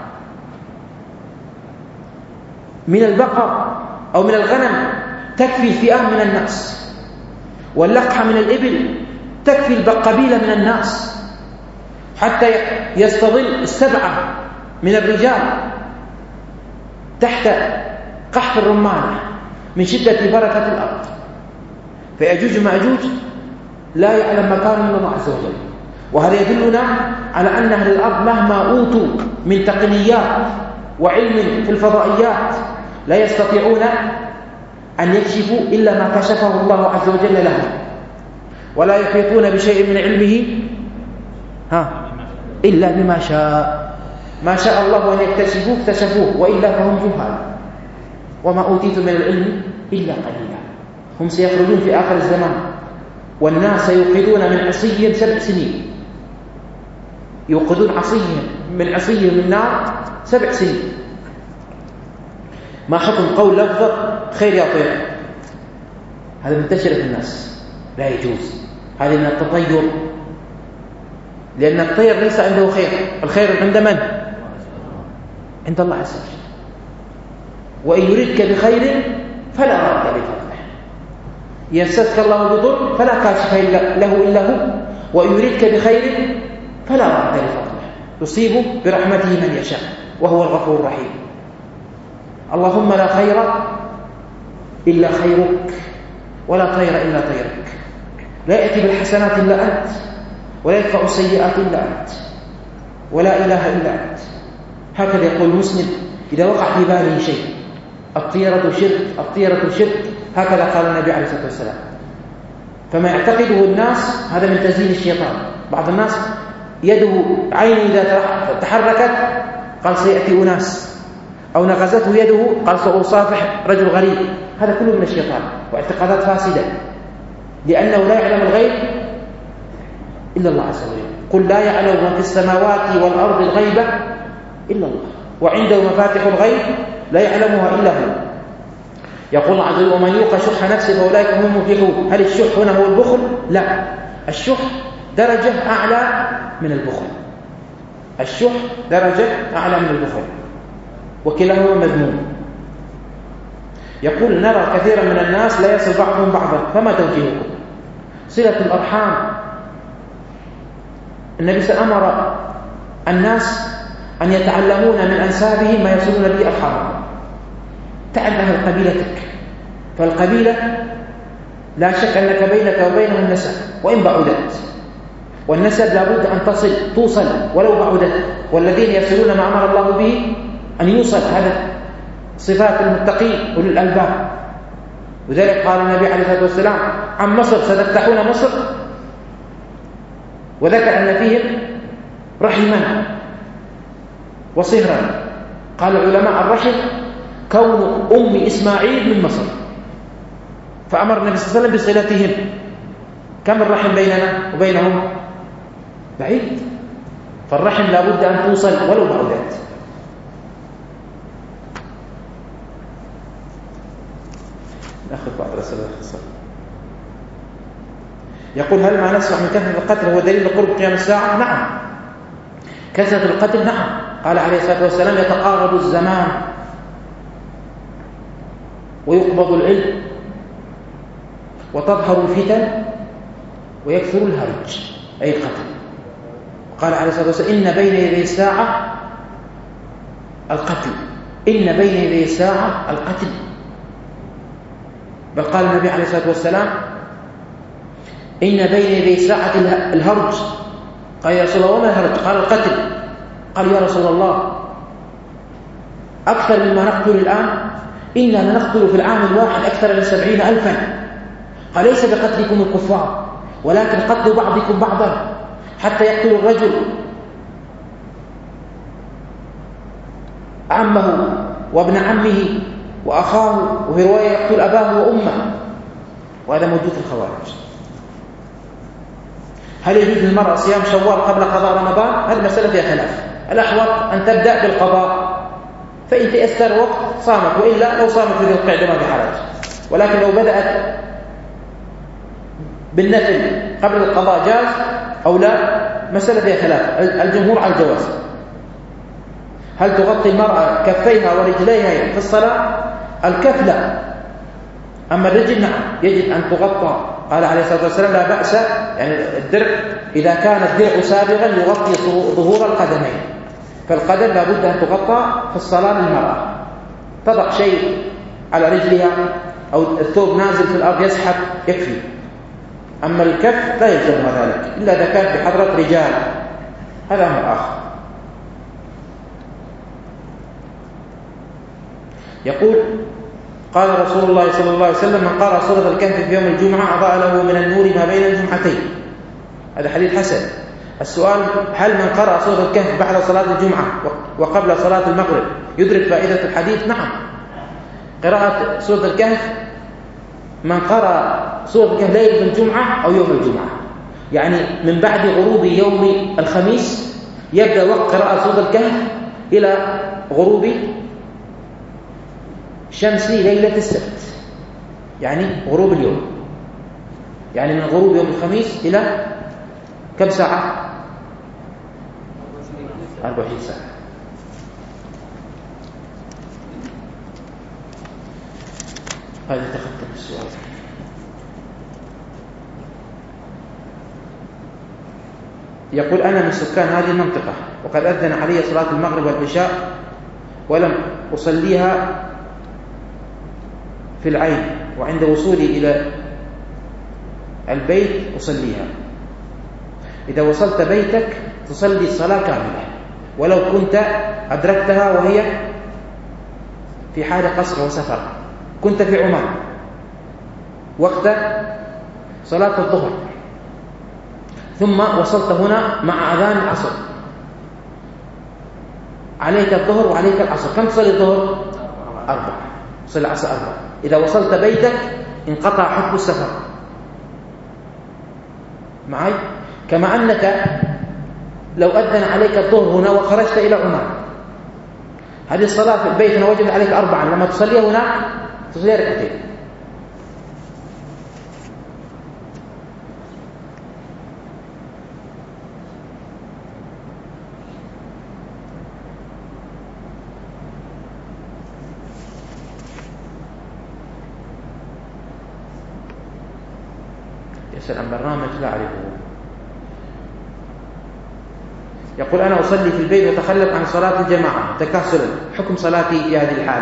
من البقر أو من الغنم تكفي فئام من الناس، واللقحة من الإبل تكفي قبيلة من الناس، حتى يستظل 7 من الرجال تحت قحف الرمان من شدة بركة الأرض. فيأجوج ومأجوج لا يعلم مكانهم إلا الله عز وجل، وهذا يدلنا على أن أهل الأرض مهما أوتوا من تقنيات وعلم في الفضائيات لا يستطيعون أن يكشفوا إلا ما كشفه الله عز وجل لهم، ولا يحيطون بشيء من علمه إلا بما شاء. ما شاء الله أن يكتشفوه اكتشفوه، وإلا فهم جهال. وما أوتيتم من العلم إلا قليلا. هم سيخرجون في آخر الزمان، والناس سيوقدون من عصيهم 7 سنين، يوقدون من عصيهم النار 7 سنين. ما حكم قول لفظة خير يا طير؟ هذا منتشر في الناس، لا يجوز، هذه من التطير، لأن الطير ليس عنده خير، الخير عند من؟ عند الله عز وجل. وإن يردك بخير فلا راد لفضله، يمسسك الله بضر فلا كاشف له إلا هو، وإن يردك بخير فلا راد لفضله، يصيب برحمته من يشاء وهو الغفور الرحيم. اللهم لا خير إلا خيرك، ولا طير إلا طيرك، لا يأتي بالحسنات إلا أنت، ولا يدفع السيئات إلا أنت، ولا إله إلا أنت. هكذا يقول مسلم إذا وقع في باله شيء، الطيرة شرك، الطيرة شرك، هكذا قال النبي عليه الصلاة والسلام. فما يعتقده الناس هذا من تزيين الشيطان. بعض الناس يده عينه إذا تحركت قال سيأتي أناس، أو نغزته يده قال سأصافح رجل غريب، هذا كله من الشيطان واعتقادات فاسدة، لأنه لا يعلم الغيب إلا الله عز وجل. قل لا يعلم ما في السماوات والأرض الغيبة إلا الله، وعنده مفاتح الغيب لا يعلمها إلا هو. يقول الله عز وجل ومن يوق شح نفسه فأولئك هم المفلحون. هل الشح هنا هو البخل؟ لا، الشح درجة أعلى من البخل، الشح درجة أعلى من البخل، وكلاهما مذموم. يقول نرى كثيرا من الناس لا يصل بعضهم بعضا، فما توجيهكم؟ صلة الأرحام، النبي صلى الله عليه وسلم أمر الناس أن يتعلمون من أنسابهم ما يصلون به أرحامهم. تعلم أهل قبيلتك، فالقبيلة لا شك أنك بينك وبينهم نسب وإن بعدت، والنسب لابد أن توصل ولو بعدت، والذين يصلون ما أمر الله به أن يوصل، هذا صفات المتقين أولي الألباب. وذلك قال النبي عليه الصلاة والسلام عن مصر ستفتحون مصر، وذكر أن فيهم رحما وصهرا. قال العلماء الرحم كون أم إسماعيل من مصر، فأمر النبي صلى الله عليه وسلم بصلتهم. كم الرحم بيننا وبينهم؟ بعيد، فالرحم لابد أن توصل ولو بعدت. نأخذ بعض الأسئلة الخاصة. يقول هل ما نسمع من كثرة القتل هو دليل لقرب قيام الساعة؟ نعم، كثرة القتل نعم. قال عليه الصلاة والسلام يتقارب الزمان ويقبض العلم وتظهر الفتن ويكثر الهرج، أي القتل. قال عليه الصلاة والسلام إن بين يدي الساعة القتل، إن بين يدي الساعة القتل. بل قال النبي عليه الصلاة والسلام إن بين يدي الساعة الهرج. قال يا رسول الله وما الهرج؟ قال القتل. قال يا رسول الله أكثر مما نقتل الآن؟ إننا لنقتل في العام الواحد أكثر من 70,000. قال ليس بقتلكم الكفار ولكن قتل بعضكم بعضا، حتى يقتل الرجل عمه وابن عمه وأخاه، وفي رواية يقتل أباه وأمه، وهذا موجود في الخوارج. هل يجوز للمرأة صيام شوال قبل قضاء رمضان؟ هذه مسألة فيها خلاف. الأحوط أن تبدأ بالقضاء، فإن تيسر وقت صامت، وإلا لو صامت في ذي القعدة ما في حرج. ولكن لو بدأت بالنفل قبل القضاء جاز أو لا، مسألة فيها خلاف. الجمهور على الجواز. هل تغطي المرأة كفيها ورجليها في الصلاة؟ الكف لا، أما الرجل نعم يجب أن تغطى. قال عليه الصلاة والسلام لا بأس، يعني الدرع إذا كان الدرع سابغا يغطي ظهور القدمين، فالقدم لا بد أن تغطى في الصلاة للمرأة. تضع شيء على رجلها أو الثوب نازل في الأرض يسحب يكفي. أما الكف لا يلزمها ذلك إلا إذا كان بحضرة رجال، هذا أمر آخر. يقول قال رسول الله صلى الله عليه وسلم من قرأ سورة الكهف في يوم الجمعة أضاء له من النور ما بين الجمعتين. هذا حديث حسن. السؤال: هل من قرأ سورة الكهف بعد صلاة الجمعة وقبل صلاة المغرب يدرك فائدة الحديث؟ نعم. قراءة سورة الكهف، من قرأ سورة الكهف ليلة الجمعة أو يوم الجمعة، يعني من بعد غروب يوم الخميس يبدأ وقت قراءة سورة الكهف إلى غروب شمس ليلة السبت، يعني غروب اليوم، يعني من غروب يوم الخميس إلى كم ساعة؟ 24 ساعة. هذا تقدم السؤال. يقول أنا من سكان هذه المنطقة وقد أذن علي صلاة المغرب والعشاء ولم أصليها في العين، وعند وصولي إلى البيت أصليها. إذا وصلت بيتك تصلي الصلاة كاملة، ولو كنت أدركتها وهي في حال قصر وسفر. كنت في عمان وقت صلاة الظهر ثم وصلت هنا مع أذان العصر، عليك الظهر وعليك العصر، كم تصلي الظهر؟ 4. تصلي العصر 4. إذا وصلت بيتك انقطع حكم السفر معي، كما أنك لو أذن عليك الظهر هنا وخرجت إلى عمان، هذه الصلاة في البيت هنا وجبت عليك 4، لما تصليها هناك تصلي ركعتين. يسأل عن برنامج لا أعرفه. يقول أنا أصلي في البيت وأتخلف عن صلاة الجماعة تكاسلا، حكم صلاتي في هذه الحالة؟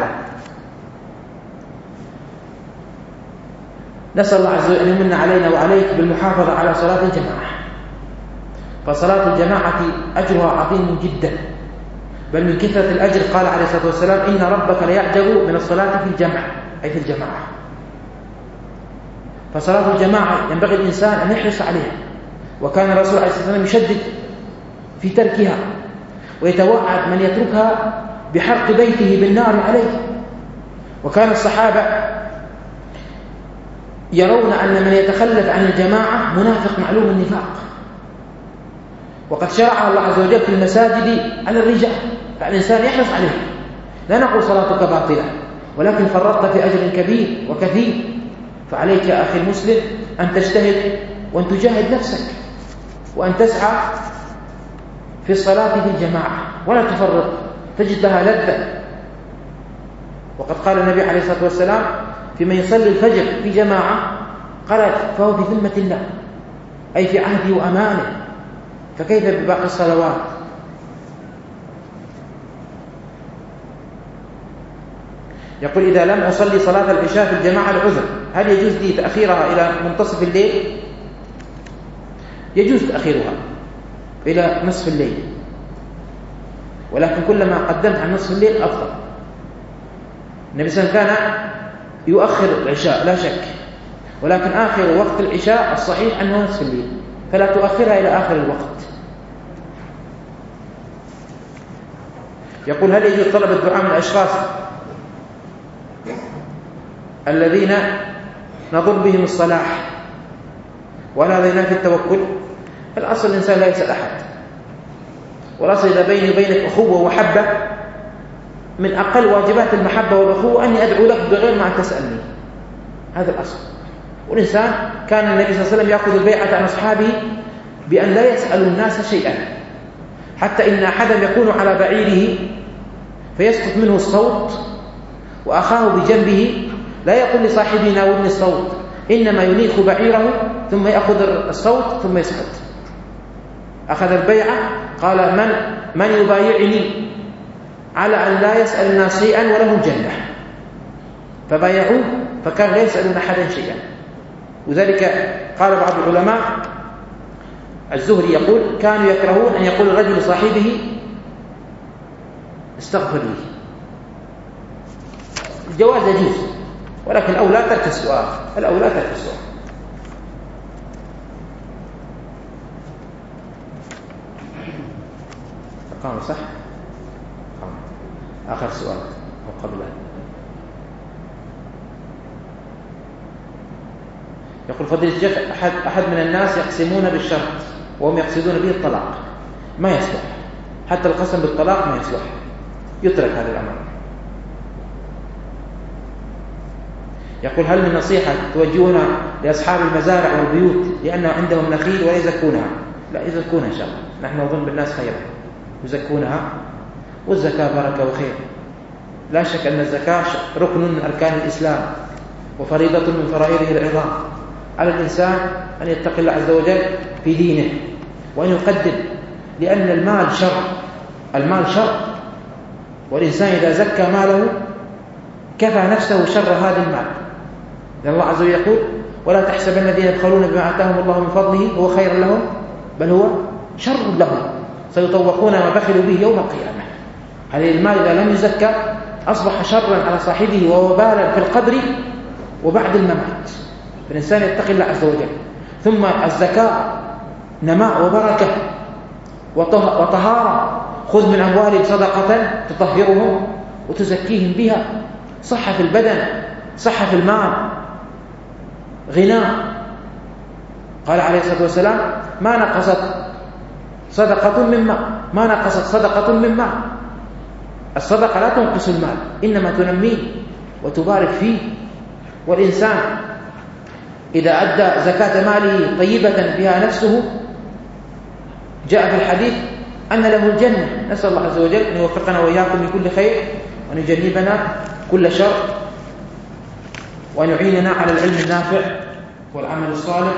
نسأل الله عز وجل أن يمن علينا وعليك بالمحافظة على صلاة الجماعة، فصلاة الجماعة أجرها عظيم جدا، بل من كثرة الأجر قال عليه الصلاة والسلام إن ربك ليعجب من الصلاة في الجمع، أي في الجماعة. فصلاة الجماعة ينبغي الإنسان أن يحرص عليها، وكان الرسول عليه الصلاة والسلام يشدد في تركها ويتوعد من يتركها بحرق بيته بالنار عليه. وكان الصحابة يرون أن من يتخلف عن الجماعة منافق معلوم النفاق، وقد شرع الله عز وجل في المساجد على الرجال، فالإنسان يحرص عليه. لا نقول صلاتك باطلة، ولكن فرطت في أجر كبير وكثير. فعليك يا أخي المسلم أن تجتهد وأن تجاهد نفسك وأن تسعى في الصلاة في الجماعة ولا تفرط، تجد لها لذة. وقد قال النبي عليه الصلاة والسلام في من يصلي الفجر في جماعة قال فهو في ذمة الله، أي في عهده وأمانه، فكيف بباقي الصلوات؟ يقول إذا لم أصلي صلاة العشاء في الجماعة لعذر، هل يجوز لي تأخيرها إلى منتصف الليل؟ يجوز تأخيرها إلى نصف الليل، ولكن كلما قدمت عن نصف الليل أفضل. النبي صلى الله عليه وسلم كان يؤخر العشاء لا شك، ولكن آخر وقت العشاء الصحيح أنه نصف الليل، فلا تؤخرها إلى آخر الوقت. يقول: هل يجوز طلب الدعاء من الأشخاص الذين نظن بهم الصلاح، وهل هذا ينافي التوكل؟ الأصل الإنسان لا يسأل أحد، والأصل إذا بيني وبينك أخوة ومحبة، من أقل واجبات المحبة والأخوة أني أدعو لك بغير ما أن تسألني، هذا الأصل. والإنسان كان النبي صلى الله عليه وسلم يأخذ البيعة عن أصحابه بأن لا يسألوا الناس شيئا، حتى إن أحدهم يكون على بعيره فيسقط منه الصوت وأخاه بجنبه لا يقول لصاحبه ناولني الصوت، إنما ينيخ بعيره ثم يأخذ الصوت ثم يسقط. أخذ البيعة، قال: من يبايعني على أن لا يسأل الناس شيئا وله الجنة، فبايعوه فكان لا يسألون أحدا شيئا. وذلك قال بعض العلماء، الزهري يقول: كانوا يكرهون أن يقول الرجل لصاحبه استغفر لي. الجواز يجوز، ولكن الأولى ترك السؤال، الأولى ترك السؤال. أقام صح؟ آخر سؤال وقبله. يقول: فضيلة الشيخ، أحد من الناس يقسمون بالشرط وهم يقصدون به الطلاق، ما يصلح، حتى القسم بالطلاق ما يصلح، يترك هذا الأمر. يقول: هل من نصيحة توجهونها لأصحاب المزارع والبيوت لأنه عندهم نخيل ولا يزكونها؟ لا، يزكونها إن شاء الله، نحن نظن بالناس خيرا، يزكونها، والزكاة بركة وخير. لا شك أن الزكاة ركن من أركان الإسلام وفريضة من فرائضه العظام. على الإنسان أن يتقي الله عز وجل في دينه وأن يقدم، لأن المال شر، المال شر، والإنسان إذا زكى ماله كفى نفسه شر هذا المال. لأن الله عز وجل يقول: ولا تحسبن الذين يبخلون بما آتاهم الله من فضله هو خير لهم بل هو شر لهم سيطوقون ما بخلوا به يوم القيامة. هذه المال إذا لم يزكى أصبح شرا على صاحبه ووبالا في القبر وبعد الممات. فالإنسان يتقي الله عز وجل. ثم الزكاة نماء وبركة وطهارة، خذ من أموالهم صدقة تطهرهم وتزكيهم بها، صحة في البدن، صحة في المال، غناء. قال عليه الصلاة والسلام: ما نقصت صدقة من مال، ما نقصت صدقة من مال. الصدقة لا تنقص المال، إنما تنميه وتبارك فيه. والإنسان إذا أدى زكاة ماله طيبة بها نفسه جاء في الحديث أن له الجنة. نسأل الله عز وجل أن يوفقنا وإياكم لكل خير، وأن يجنبنا كل شر، وأن يعيننا على العلم النافع والعمل الصالح.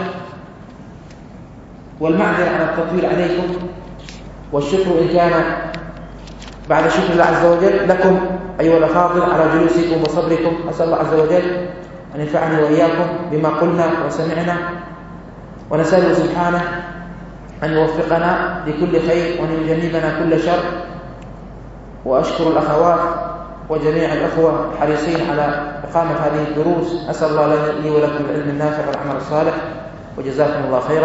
والمعذرة على التطويل عليكم، والشكر إن كان بعد شكر الله عز وجل لكم أيها الأفاضل على جلوسكم وصبركم. أسأل الله عز وجل أن ينفعني وإياكم بما قلنا وسمعنا، ونسأله سبحانه أن يوفقنا لكل خير وأن يجنبنا كل شر. وأشكر الأخوات وجميع الأخوة الحريصين على إقامة هذه الدروس. أسأل الله لي ولكم العلم النافع والعمل الصالح، وجزاكم الله خيرا.